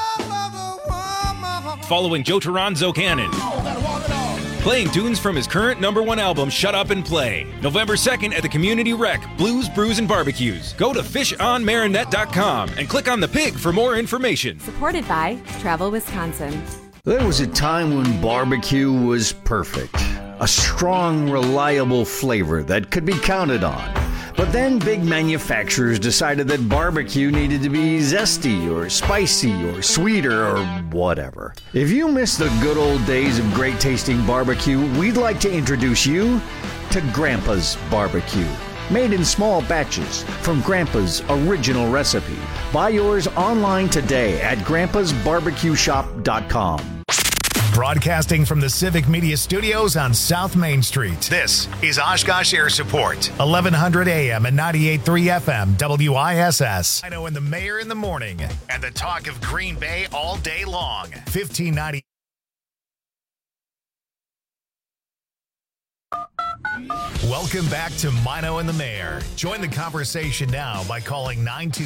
Following Joe Toronzo Cannon. Playing tunes from his current #1 album, Shut Up and Play. November 2nd at the Community Rec, Blues, Brews, and Barbecues. Go to fishonmarinette.com and click on the pig for more information. Supported by Travel Wisconsin. There was a time when barbecue was perfect. A strong, reliable flavor that could be counted on. But then big manufacturers decided that barbecue needed to be zesty or spicy or sweeter or whatever. If you miss the good old days of great tasting barbecue, we'd like to introduce you to Grandpa's Barbecue. Made in small batches from Grandpa's original recipe. Buy yours online today at grandpasbarbecueshop.com. Broadcasting from the Civic Media Studios on South Main Street. This is Oshkosh Air Support, 1100 AM and 98.3 FM, WISS. I know, in the mayor in the morning, and the talk of Green Bay all day long. 1590. Welcome back to Mino and the Mayor. Join the conversation now by calling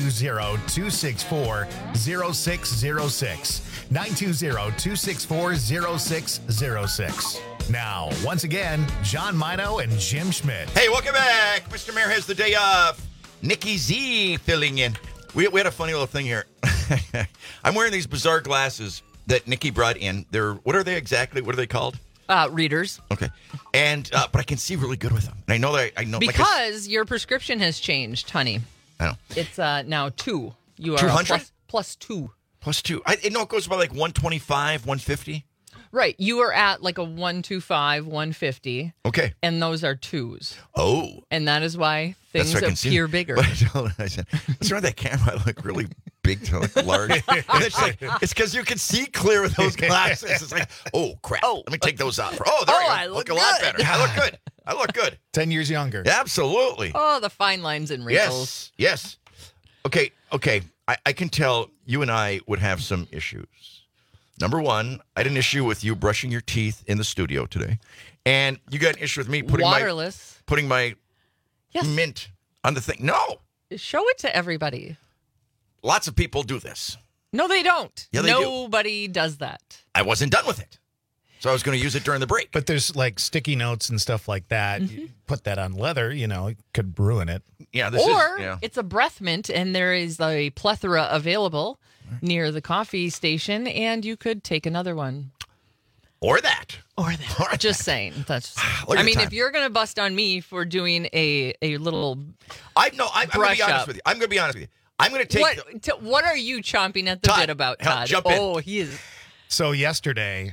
920-264-0606. 920-264-0606. Now, once again, John Mino and Jim Schmidt. Hey, welcome back. Mr. Mayor has the day off. Nikki Z filling in. We had a funny little thing here. I'm wearing these bizarre glasses that Nikki brought in. What are they exactly? What are they called? Readers. Okay. And but I can see really good with them. And I know because your prescription has changed, honey. I know. It's now 2. You are 200? plus 2. Plus 2. I know it goes by like 125, 150. Right. You are at like a 125, 150. Okay. And those are 2s. Oh. And that is why things appear bigger. But I said, let's run that camera. I look really big to look large. And it's because you can see clear with those glasses. It's like, oh, crap. Let me take those off. Oh, there you go. I look a lot better. I look good. 10 years younger. Absolutely. Oh, the fine lines and wrinkles. Yes. Okay. I can tell you and I would have some issues. Number one, I had an issue with you brushing your teeth in the studio today. And you got an issue with me putting my mint on the thing. No. Show it to everybody. Lots of people do this. No, they don't. Yeah, Nobody does that. I wasn't done with it. So I was going to use it during the break. But there's like sticky notes and stuff like that. Mm-hmm. You put that on leather, it could ruin it. Yeah, it's a breath mint, and there is a plethora available near the coffee station, and you could take another one. Or that. Just saying. I mean, if you're going to bust on me for doing a little I'm going to be honest with you. I'm going to take what are you chomping at the bit about, Todd? Jump in. Oh, he is. So yesterday,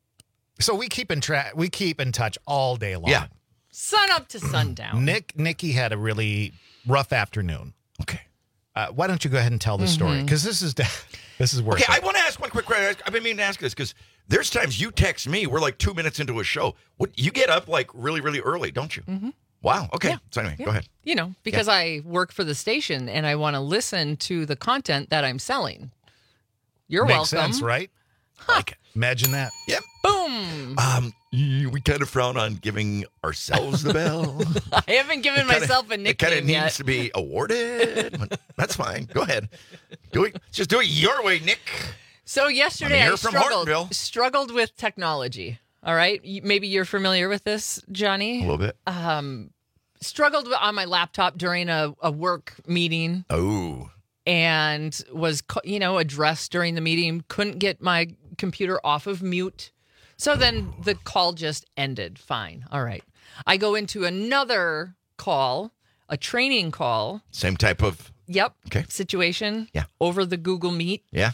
we keep in touch all day long. Yeah. Sun up to sundown. Nikki had a really rough afternoon. Okay. Why don't you go ahead and tell the story? Because this is worth it. Okay, I want to ask one quick question. I've been meaning to ask this because there's times you text me. We're like 2 minutes into a show. You get up like really, really early, don't you? Mm-hmm. Wow. Okay. Yeah. So anyway, go ahead. Because I work for the station and I want to listen to the content that I'm selling. You're Makes welcome. Sense, right? Huh. Imagine that. Yep. Boom. We kind of frown on giving ourselves the bell. I haven't given myself a nickname yet. It kind of yet. needs to be awarded. That's fine. Go ahead. Just do it your way, Nick. So yesterday I struggled with technology. All right. Maybe you're familiar with this, Johnny. A little bit. Struggled on my laptop during a work meeting. Oh. And was, addressed during the meeting. Couldn't get my computer off of mute. So then the call just ended. Fine. All right. I go into another call, a training call. Same type of situation. Yeah. Over the Google Meet. Yeah.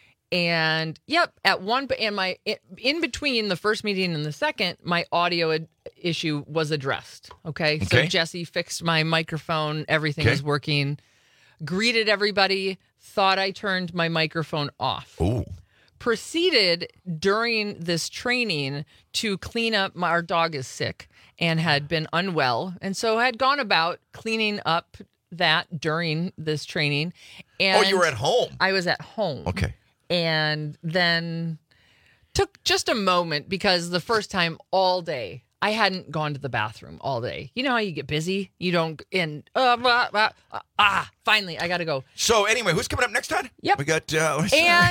And in between the first meeting and the second, my audio issue was addressed. Okay. So Jesse fixed my microphone. Everything was working. Greeted everybody. Thought I turned my microphone off. Ooh. Proceeded during this training to clean up. Our dog is sick and had been unwell. And so had gone about cleaning up that during this training. And you were at home? I was at home. Okay. And then took just a moment because the first time all day, I hadn't gone to the bathroom all day. You know how you get busy? You don't, finally, I got to go. So anyway, who's coming up next, Todd? Yep. We got, yep.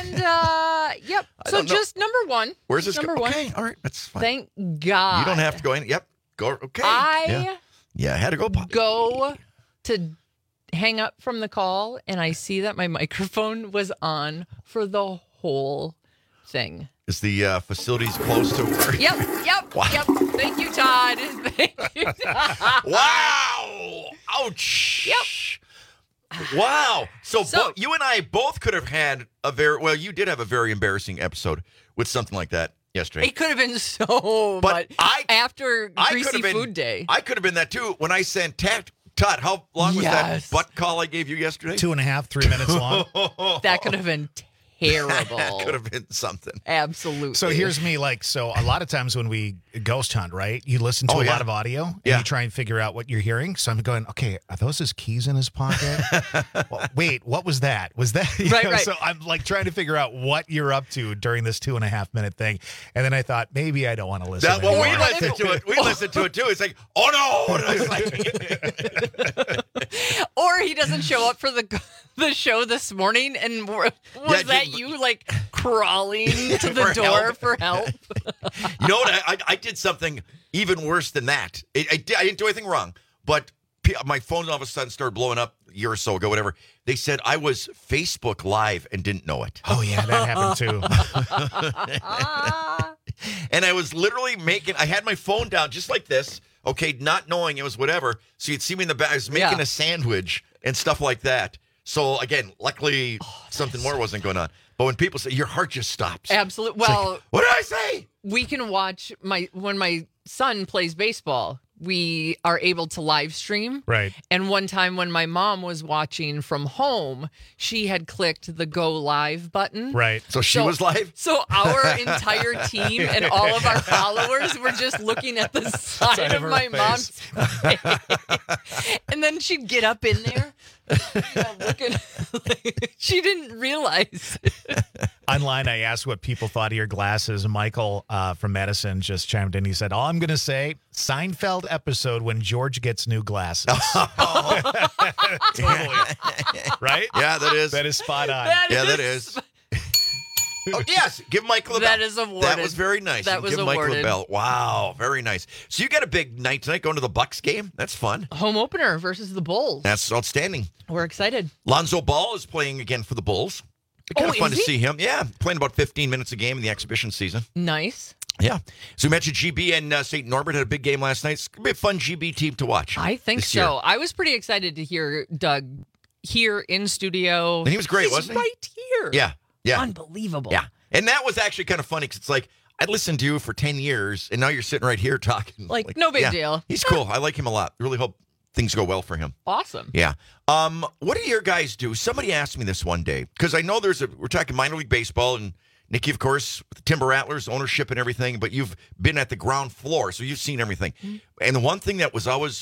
So just number one. Where's this? Number one. Okay, all right, that's fine. Thank God. You don't have to go in. Yep. Go, okay. I had to go. Go to hang up from the call, and I see that my microphone was on for the whole thing. Is the facilities close to work? Yep. Wow. Yep. Thank you, Todd. Thank you, Todd. Wow. Ouch. Yep. Wow. So you and I both could have had you did have a very embarrassing episode with something like that yesterday. It could have been so much. After Greasy Food Day. I could have been that too when I sent Todd, how long was that butt call I gave you yesterday? 2.5, 3 minutes long. That could have been terrible. Could have been something. Absolutely. So here's me, so a lot of times when we ghost hunt, right, you listen to a lot of audio and you try and figure out what you're hearing. So I'm going, okay, are those his keys in his pocket? Well, wait, what was that? Was that? Right. So I'm trying to figure out what you're up to during this 2.5 minute thing. And then I thought, maybe I don't want to listen Well, anymore. we listened to it. We listened to it too. It's like, oh no. It's like, or he doesn't show up for the show this morning, and was that you crawling to the door for help? You know what? I did something even worse than that. I didn't do anything wrong, but my phone all of a sudden started blowing up a year or so ago, whatever. They said I was Facebook Live and didn't know it. Oh, yeah, that happened too. And I was literally I had my phone down just like this, okay, not knowing it was whatever. So you'd see me in the back. I was making a sandwich and stuff like that. So, again, luckily something more wasn't going on. But when people say, your heart just stops. Absolutely. Well, what did I say? We can watch when my son plays baseball, we are able to live stream. Right. And one time when my mom was watching from home, she had clicked the go live button. Right. So she was live? So our entire team and all of our followers were just looking at the side of my mom's face. And then she'd get up in there. Looking, she didn't realize. Online, I asked what people thought of your glasses. Michael from Madison just chimed in. He said, all I'm going to say, Seinfeld episode when George gets new glasses. Totally. Right? Yeah, that is. That is spot on. That is. Oh, yes. Give Michael a bell. That is awarded. That was very nice. That was Give Michael awarded. a bell. Wow. Very nice. So you got a big night tonight going to the Bucks game. That's fun. Home opener versus the Bulls. That's outstanding. We're excited. Lonzo Ball is playing again for the Bulls. Kind of fun to see him. Yeah. Playing about 15 minutes a game in the exhibition season. Nice. Yeah. So we mentioned GB and St. Norbert had a big game last night. It's going to be a fun GB team to watch. I think so. Year. I was pretty excited to hear Doug here in studio. And he was great, wasn't he? Right here. Yeah. Yeah. Unbelievable. Yeah. And that was actually kind of funny because it's like, I listened to you for 10 years, and now you're sitting right here talking. Like no big deal. He's cool. I like him a lot. Really hope things go well for him. Awesome. Yeah. What do your guys do? Somebody asked me this one day, because I know we're talking minor league baseball, and Nikki, of course, with the Timber Rattlers, ownership and everything, but you've been at the ground floor, so you've seen everything. Mm-hmm. And the one thing that was always,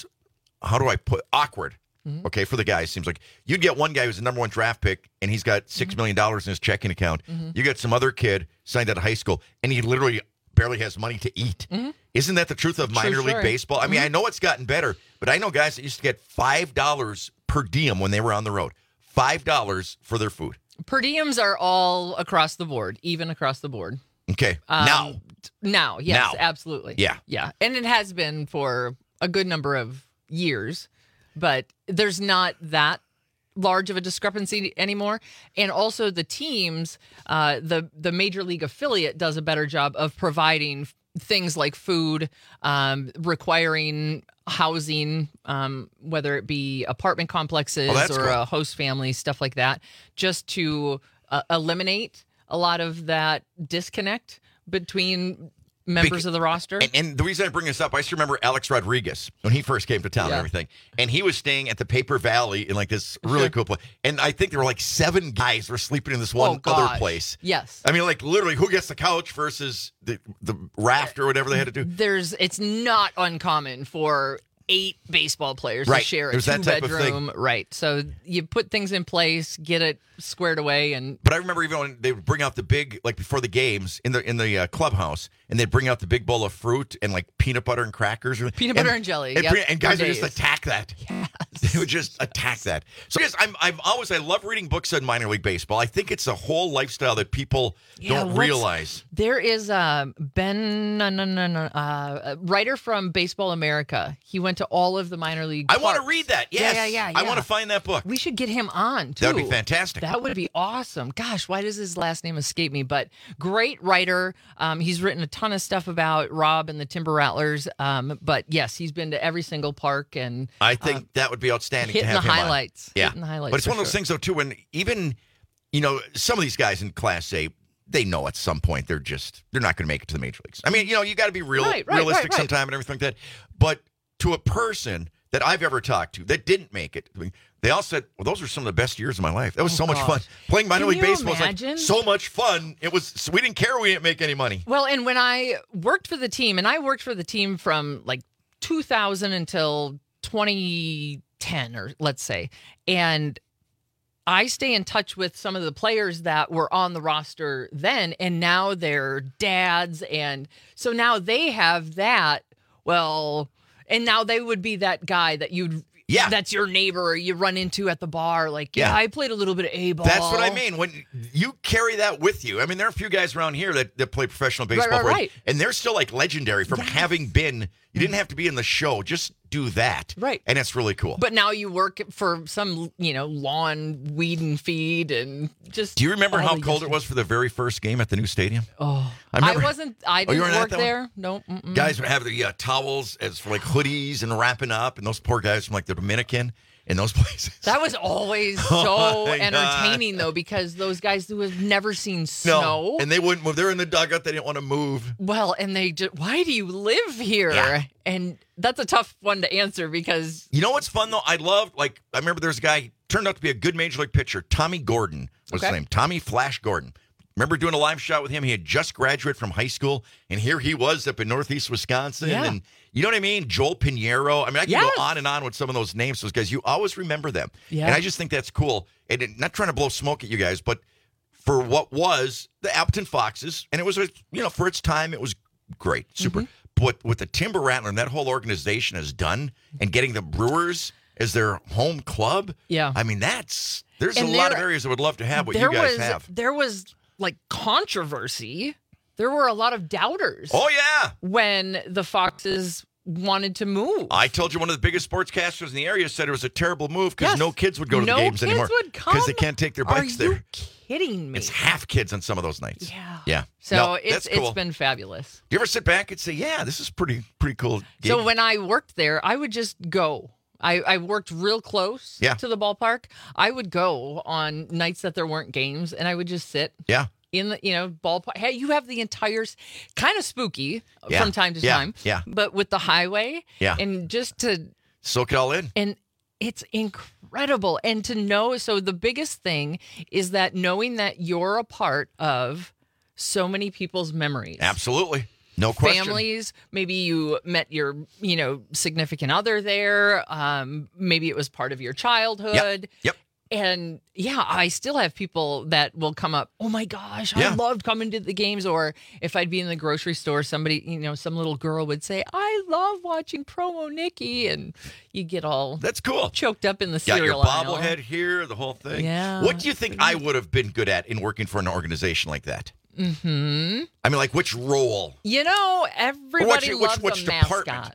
awkward, okay, for the guys, seems like you'd get one guy who's the number one draft pick, and he's got $6 million in his checking account. Mm-hmm. You got some other kid signed out of high school, and he literally barely has money to eat. Mm-hmm. Isn't that the truth of minor league baseball? I mean, I know it's gotten better, but I know guys that used to get $5 per diem when they were on the road. $5 for their food. Per diems are all across the board, even across the board. Okay. Now, yes, absolutely. Yeah. Yeah. And it has been for a good number of years, but there's not that large of a discrepancy anymore. And also the teams, the major league affiliate does a better job of providing things like food, requiring housing, whether it be apartment complexes or a host family, stuff like that, just to eliminate a lot of that disconnect between members of the roster. And the reason I bring this up, I just remember Alex Rodriguez when he first came to town and everything. And he was staying at the Paper Valley in like this really cool place. And I think there were like 7 guys were sleeping in this one other place. Yes. I mean, like literally who gets the couch versus the raft or whatever they had to do. It's not uncommon for 8 baseball players to share a 2-bedroom. Right. So you put things in place, get it squared away. But I remember even when they would bring out the big, like before the games in the clubhouse, and they'd bring out the big bowl of fruit and like peanut butter and crackers. Peanut butter and jelly. And guys would just attack that. Yes. They would just attack that. So yes, I love reading books on minor league baseball. I think it's a whole lifestyle that people don't realize. There is Ben, a writer from Baseball America. He went to all of the minor league parks. I want to read that. Yes. Yeah. I want to find that book. We should get him on, too. That would be fantastic. That would be awesome. Gosh, why does his last name escape me? But great writer. He's written a ton of stuff about Rob and the Timber Rattlers. But yes, he's been to every single park. And I think that would be outstanding to have him highlights. On. Yeah. Hitting the highlights. But it's one of those things, though, too, when even, some of these guys in Class A, they know at some point they're not going to make it to the major leagues. I mean, you got to be realistic sometime and everything like that. But to a person that I've ever talked to that didn't make it, They all said, well, those were some of the best years of my life. That was so much fun. Playing minor league baseball was like so much fun. It was. We didn't care we didn't make any money. Well, and when I worked for the team, and I worked for the team from like 2000 until 2010, or let's say, and I stay in touch with some of the players that were on the roster then, and now they're dads. And so now they have that. Well, and now they would be that guy that that's your neighbor or you run into at the bar. Like, I played a little bit of A-ball. That's what I mean. When you carry that with you. I mean, there are a few guys around here that play professional baseball. Right. And they're still like legendary from having been, you didn't have to be in the show. Just do that. Right. And it's really cool. But now you work for some, lawn weed and feed and just. Do you remember how cold it was for the very first game at the new stadium? Oh, I didn't work there. No. Guys would have their towels as for like hoodies and wrapping up, and those poor guys from like the Dominican in those places. That was always so entertaining, though, because those guys who have never seen snow. No, and they wouldn't move. They're in the dugout. They didn't want to move. Well, and they just, why do you live here? Yeah. And that's a tough one to answer because. You know what's fun, though? I remember there's a guy, turned out to be a good major league pitcher. Tommy Gordon was his name. Tommy Flash Gordon. Remember doing a live shot with him? He had just graduated from high school, and here he was up in Northeast Wisconsin. Yeah. And you know what I mean? Joel Pinheiro. I mean, I can go on and on with some of those names, those guys. You always remember them. Yeah. And I just think that's cool. And not trying to blow smoke at you guys, but for what was the Appleton Foxes, and it was, for its time, it was great. Super. Mm-hmm. But what the Timber Rattler and that whole organization has done, and getting the Brewers as their home club, I mean, there's a lot of areas I would love to have what you guys have. There was like controversy. There were a lot of doubters. Oh, yeah. When the Foxes wanted to move. I told you one of the biggest sportscasters in the area said it was a terrible move because no kids would go to the games anymore. No kids would come. Because they can't take their bikes there. Are you kidding me? It's half kids on some of those nights. Yeah. Yeah. So it's been fabulous. Do you ever sit back and say, yeah, this is pretty cool gig? So when I worked there, I would just go. I worked real close to the ballpark. I would go on nights that there weren't games, and I would just sit. Yeah. In the ballpark. Hey, you have the entire kind of spooky from time to time. Yeah. But with the highway. Yeah. And just to soak it all in. And it's incredible. And to know, so the biggest thing is that knowing that you're a part of so many people's memories. Absolutely. No question. Families, maybe you met your, significant other there. Maybe it was part of your childhood. Yep. And I still have people that will come up. Oh my gosh, I loved coming to the games. Or if I'd be in the grocery store, somebody, some little girl would say, I love watching Promo Nikki. And you get all choked up in the cereal got your bobblehead here, the whole thing. Yeah. What do you think I would have been good at in working for an organization like that? Mm-hmm. I mean, like which role? Everybody loves a mascot.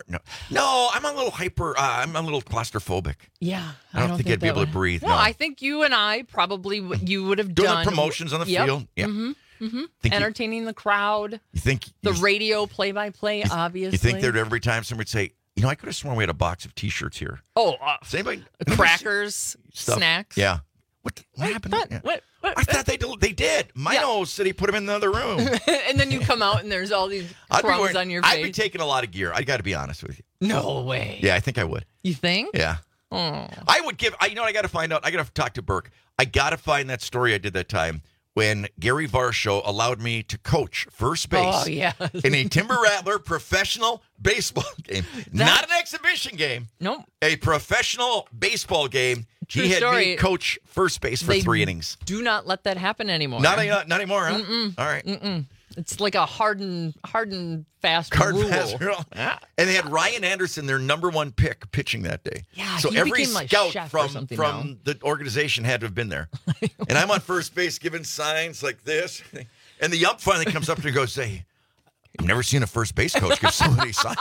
No, I'm a little I'm a little claustrophobic. Yeah. I don't think I'd be able to breathe. No, I think you and I probably you would have doing done the promotions on the field. Yeah. Entertaining the crowd. You think the radio play-by-play, obviously. You think that every time somebody would say, I could have sworn we had a box of T-shirts here. Oh, does anybody crackers, snacks. Yeah. What happened? What? I thought they did. Mino said he put them in the other room. And then you come out and there's all these crumbs on your face. I'd be taking a lot of gear. I got to be honest with you. No way. Yeah, I think I would. You think? Yeah. Oh. I would give. I got to find out. I got to talk to Burke. I got to find that story I did that time when Gary Varsho allowed me to coach first base in a Timber Rattler professional baseball game. Not an exhibition game. Nope. A professional baseball game. True he had story. me coach first base for 3 innings. Do not let that happen anymore. Not anymore, huh? Mm-mm. All right. Mm-mm. It's like a hard and fast rule. Yeah. And they had Ryan Anderson, their number 1 pick, pitching that day. Yeah, so he every became scout chef from the organization had to have been there. And I'm on first base giving signs like this. And the ump finally comes up to me and goes, hey, I've never seen a first base coach give so many signs.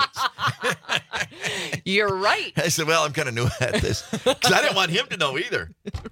You're right. I said, well, I'm kind of new at this. Because I didn't want him to know either.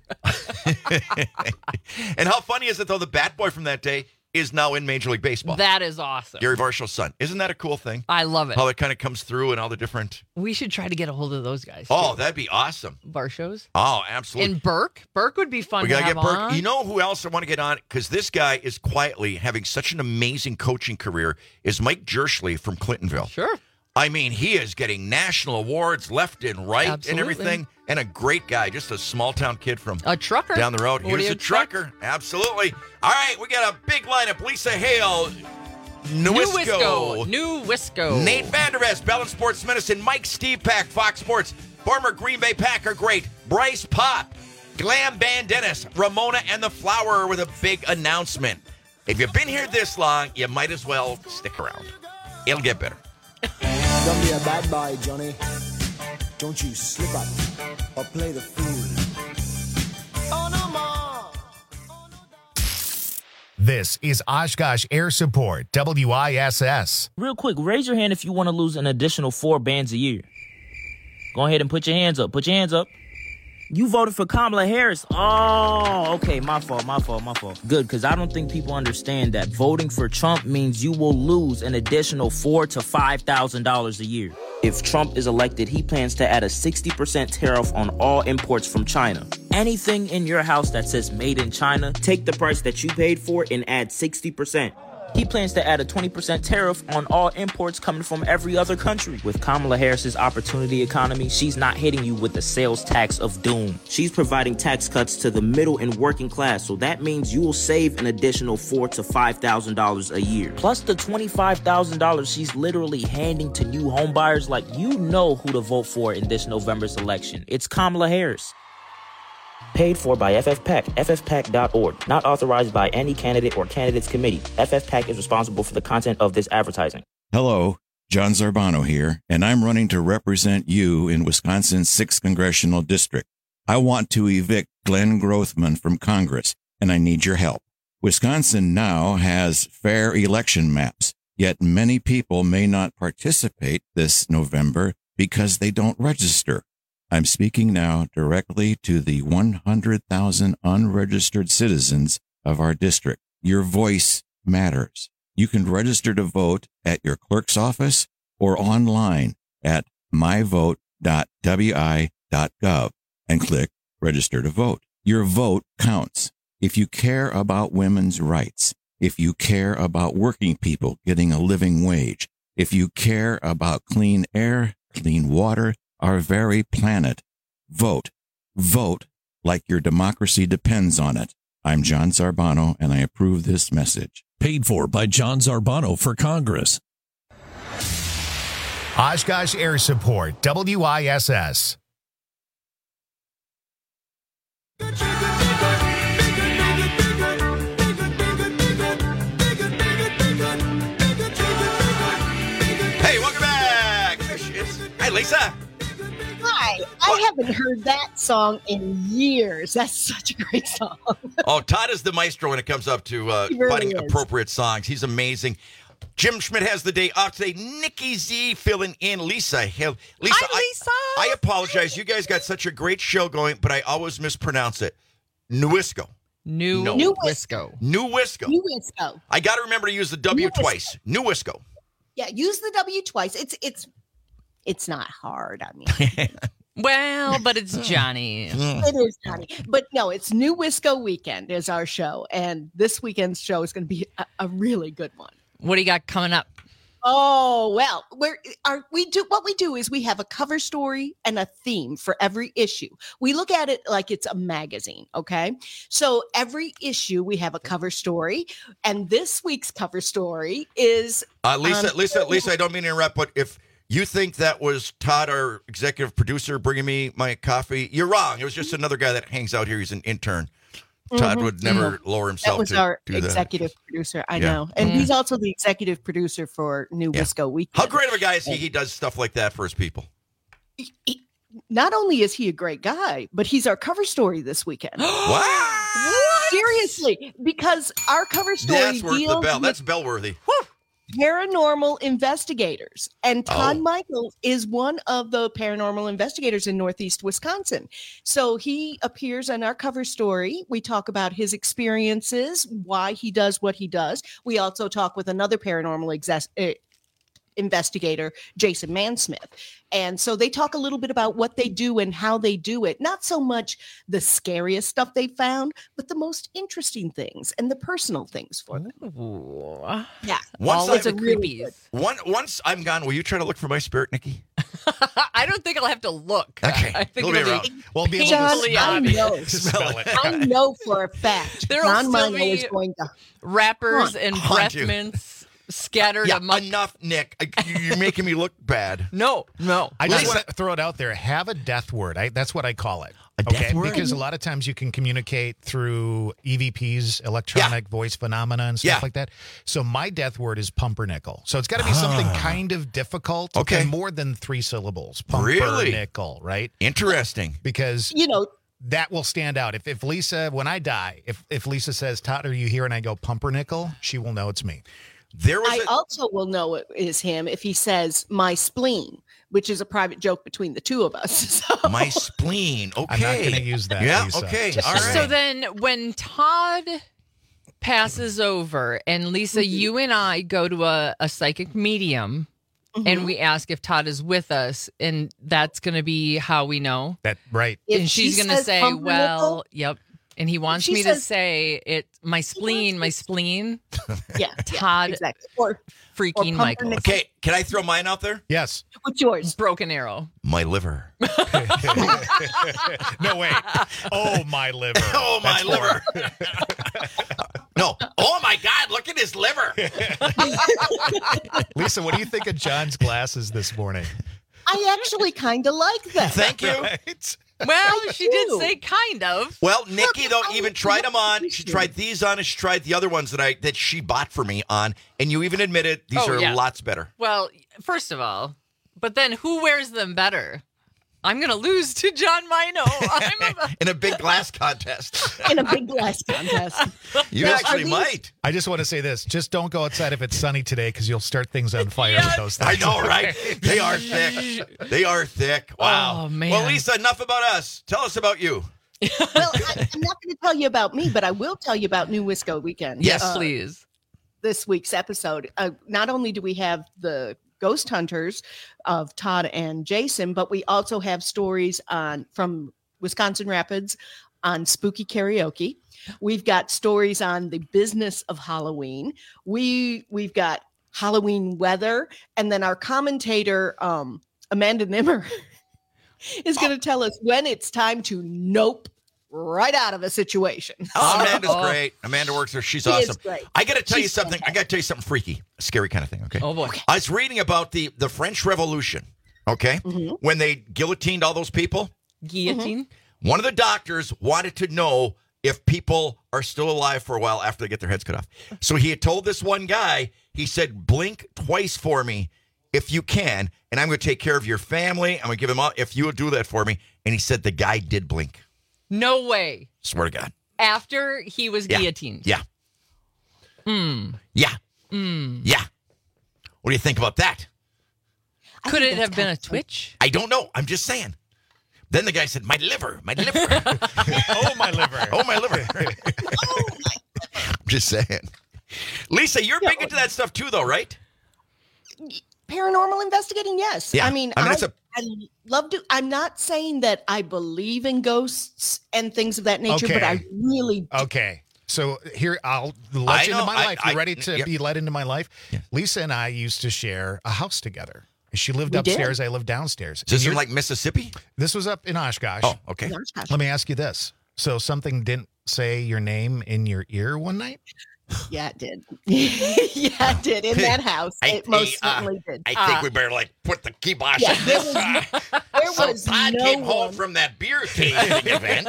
And how funny is it, though, the bat boy from that day is now in Major League Baseball. That is awesome. Gary Varsho's son. Isn't that a cool thing? I love it. How it kind of comes through and all the different... We should try to get a hold of those guys. Oh, that'd be awesome. Varshos. Oh, absolutely. And Burke. Burke would be fun we to gotta have get Burke. on. You know who else I want to get on? Because this guy is quietly having such an amazing coaching career is Mike Jerschley from Clintonville. Sure. I mean, he is getting national awards left and right and everything. And a great guy, just a small town kid from a trucker down the road. He's a trucker. Absolutely. All right, we got a big lineup. Lisa Hale, Newisco. Nate Vandervest, Bell and Sports Medicine. Mike Stepak, Fox Sports. Former Green Bay Packer great. Bryce Pop. Glam Band Dennis. Ramona and the Flower with a big announcement. If you've been here this long, you might as well stick around. It'll get better. Don't be a bad boy, Johnny. Don't you slip up or play the fool. Oh, no more. This is Oshkosh Air Support, WISS. Real quick, raise your hand if you want to lose an additional 4 bands a year. Go ahead and put your hands up. Put your hands up. You voted for Kamala Harris. Oh, okay. My fault. Good, because I don't think people understand that voting for Trump means you will lose an additional $4,000 to $5,000 a year. If Trump is elected, he plans to add a 60% tariff on all imports from China. Anything in your house that says made in China, take the price that you paid for and add 60%. He plans to add a 20% tariff on all imports coming from every other country. With Kamala Harris's opportunity economy, she's not hitting you with the sales tax of doom. She's providing tax cuts to the middle and working class, so that means you will save an additional $4,000 to $5,000 a year. Plus the $25,000 she's literally handing to new homebuyers. Like, you know who to vote for in this November's election. It's Kamala Harris. Paid for by FFPAC, ffpac.org. Not authorized by any candidate or candidates committee. FFPAC is responsible for the content of this advertising. Hello, John Zarbano here, and I'm running to represent you in Wisconsin's 6th Congressional District. I want to evict Glenn Grothman from Congress, and I need your help. Wisconsin now has fair election maps, yet many people may not participate this November because they don't register. I'm speaking now directly to the 100,000 unregistered citizens of our district. Your voice matters. You can register to vote at your clerk's office or online at myvote.wi.gov and click Register to Vote. Your vote counts. If you care about women's rights, if you care about working people getting a living wage, if you care about clean air, clean water, our very planet, vote. Vote like your democracy depends on it. I'm John Zarbano, and I approve this message. Paid for by John Zarbano for Congress. Oshkosh Air Support, WISS. Hey, welcome back. Hi, Lisa. Hi. I haven't heard that song in years. That's such a great song. Oh, Todd is the maestro when it comes up to finding appropriate songs. He's amazing. Jim Schmidt has the day off today. Nikki Z filling in. Lisa Hill. Lisa, I apologize. You guys got such a great show going, but I always mispronounce it. Newisco. Newisco. I got to remember to use the W twice. Newisco. Yeah, use the W twice. It's not hard. I mean, well, but it's Johnny. It is Johnny. But no, it's Newisco Weekend is our show, and this weekend's show is going to be a really good one. What do you got coming up? Oh, well, we have a cover story and a theme for every issue. We look at it like it's a magazine, okay? So every issue we have a cover story, and this week's cover story is Lisa, I don't mean to interrupt, but if you think that was Todd, our executive producer, bringing me my coffee, you're wrong. It was just another guy that hangs out here. He's an intern. Todd would never lower himself. That was our executive producer. I know. And he's also the executive producer for Newisco Weekend. How great of a guy is he? He does stuff like that for his people. Not only is he a great guy, but he's our cover story this weekend. What? Seriously, because our cover story That's worth the bell. That's bell-worthy. Paranormal investigators. And Todd Michael is one of the paranormal investigators in Northeast Wisconsin. So he appears on our cover story. We talk about his experiences, why he does what he does. We also talk with another paranormal investigator Jason Mansmith. And so they talk a little bit about what they do and how they do it. Not so much the scariest stuff they found, but the most interesting things and the personal things for them. Ooh. Yeah. Once Once I'm gone, will you try to look for my spirit, Nikki? I don't think I'll have to look. Okay. I think It'll be it'll around. be We'll be able to painfully I obvious. know. Smell it. I know for a fact. There'll John still Mino be is going to wrappers and haunt breath you. mints scattered Yeah, among. enough, Nick. You're making me look bad. No. I just want to throw it out there. Have a death word. That's what I call it. A death word? Because a lot of times you can communicate through EVPs, electronic voice phenomena and stuff like that. So my death word is pumpernickel. So it's got to be something kind of difficult. Okay. And more than 3 syllables. Really? Pumpernickel, right? Interesting. Because that will stand out. If Lisa, when I die, if Lisa says, Todd, are you here? And I go pumpernickel, she will know it's me. I also will know it is him if he says my spleen, which is a private joke between the two of us. So. My spleen. Okay. I'm not going to use that. Yeah, Lisa. okay. All right. So then when Todd passes over and Lisa, you and I go to a psychic medium and we ask if Todd is with us, and that's going to be how we know. That right. If And she's she going to says say, pumpernickel, well, yep. And he wants she me to says- say it, my spleen. Yeah, Todd exactly. Or freaking or Michael. pumpernickel. Okay, can I throw mine out there? Yes. What's yours? Broken arrow. My liver. No, wait. Oh, my liver. Oh, my That's liver. 4. No. Oh, my God, look at his liver. Lisa, what do you think of John's glasses this morning? I actually kind of like that. Thank you. Right? Well, I she did do. say kind of. Well, Nikki, though, even tried them on. She tried these on, and she tried the other ones that she bought for me on. And you even admitted these are lots better. Well, first of all, but then who wears them better? I'm going to lose to John Mino. In a big glass contest. In a big glass contest. You Now, actually are these- might. I just want to say this. Just don't go outside if it's sunny today because you'll start things on fire with those things. I know, right? They are thick. They are thick. Wow. Oh, man. Well, Lisa, enough about us. Tell us about you. Well, I'm not going to tell you about me, but I will tell you about New Wisco Weekend. Yes, please. This week's episode. Not only do we have the ghost hunters of Todd and Jason, but we also have stories from Wisconsin Rapids on spooky karaoke. We've got stories on the business of Halloween. We've got Halloween weather, and then our commentator Amanda Nimmer is going to tell us when it's time to nope right out of a situation. Oh, Amanda's great. Amanda works there. She's She is awesome. great. I got to tell you She's something. I got to tell you something freaky, a scary kind of thing. Okay. Oh boy. I was reading about the French Revolution. Okay, when they guillotined all those people. Guillotine. One of the doctors wanted to know if people are still alive for a while after they get their heads cut off. So he had told this one guy, he said, blink twice for me if you can, and I'm going to take care of your family. I'm going to give him up if you would do that for me. And he said the guy did blink. No way. Swear to God. After he was guillotined. Yeah. Yeah. Yeah. What do you think about that? Could it have been a twitch? I don't know. I'm just saying. Then the guy said, my liver, my liver. Oh, my liver. Oh, my liver. I'm just saying. Lisa, you're big into that stuff too, though, right? Paranormal investigating, yes. Yeah. I mean I love to. I'm not saying that I believe in ghosts and things of that nature, but I really do. Okay. So here, I'll let you into my life. You ready to yeah. be led into my life? Yeah. Lisa and I used to share a house together. She lived We upstairs. did. I lived downstairs. Is this in like Mississippi? This was up in Oshkosh. Oh, okay. Let me ask you this. So something didn't say your name in your ear one night? Yeah, it did. Yeah, it did. In that house, it most certainly did. I think we better put the kibosh Yeah, on this. there was Todd no came home one. from that beer tasting event.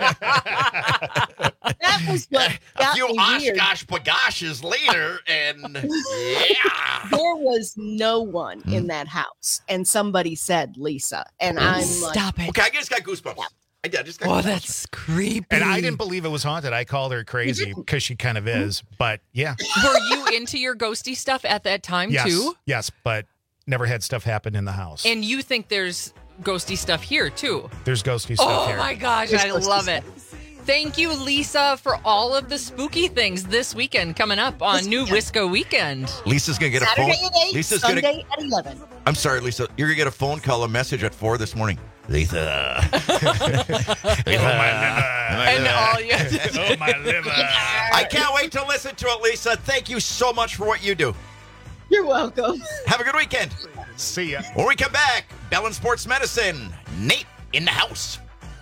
That was what A got few me weird. Oshkosh bagoshes later, and yeah. There was no one in that house, and somebody said Lisa, and I'm like, Stop it. Okay, I just got goosebumps. I just got Oh, goosebumps. that's creepy. And I didn't believe it was haunted. I called her crazy because she kind of is. But yeah. Were you into your ghosty stuff at that time Yes. too? Yes, but never had stuff happen in the house. And you think there's ghosty stuff here too? There's ghosty stuff Oh here. my gosh, There's I ghosty love it. Thank you, Lisa, for all of the spooky things this weekend coming up on New Wisco Weekend. Lisa's going to get Saturday a phone. at 8, Lisa's Sunday at 11. I'm sorry, Lisa. You're going to get a phone call, a message at 4 this morning. Lisa. And all you Oh, my liver. I can't wait to listen to it, Lisa. Thank you so much for what you do. You're welcome. Have a good weekend. See ya. When we come back, Bell and Sports Medicine, Nate in the house.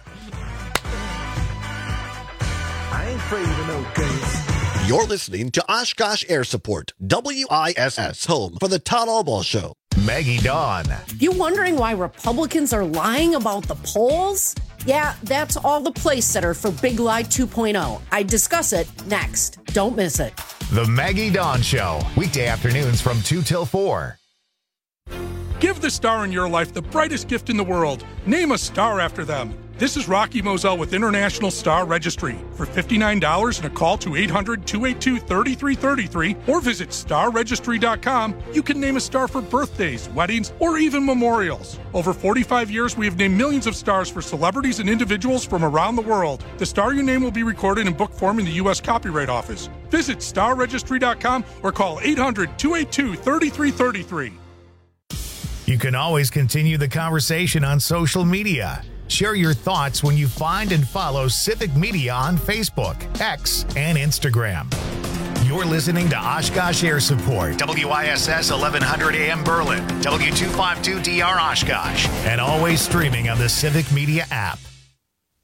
I ain't afraid of no guns. You're listening to Oshkosh Air Support, WISS, home for the Todd Albaugh Show. Maggie Dawn. You wondering why Republicans are lying about the polls? Yeah, that's all the place setter for Big Lie 2.0. I discuss it next. Don't miss it. The Maggie Dawn Show. Weekday afternoons from 2 till 4. Give the star in your life the brightest gift in the world. Name a star after them. This is Rocky Moselle with International Star Registry. For $59 and a call to 800-282-3333 or visit starregistry.com, you can name a star for birthdays, weddings, or even memorials. Over 45 years, we have named millions of stars for celebrities and individuals from around the world. The star you name will be recorded in book form in the U.S. Copyright Office. Visit starregistry.com or call 800-282-3333. You can always continue the conversation on social media. Share your thoughts when you find and follow Civic Media on Facebook, X, and Instagram. You're listening to Oshkosh Air Support, WISS 1100 AM Berlin, W252DR Oshkosh, and always streaming on the Civic Media app.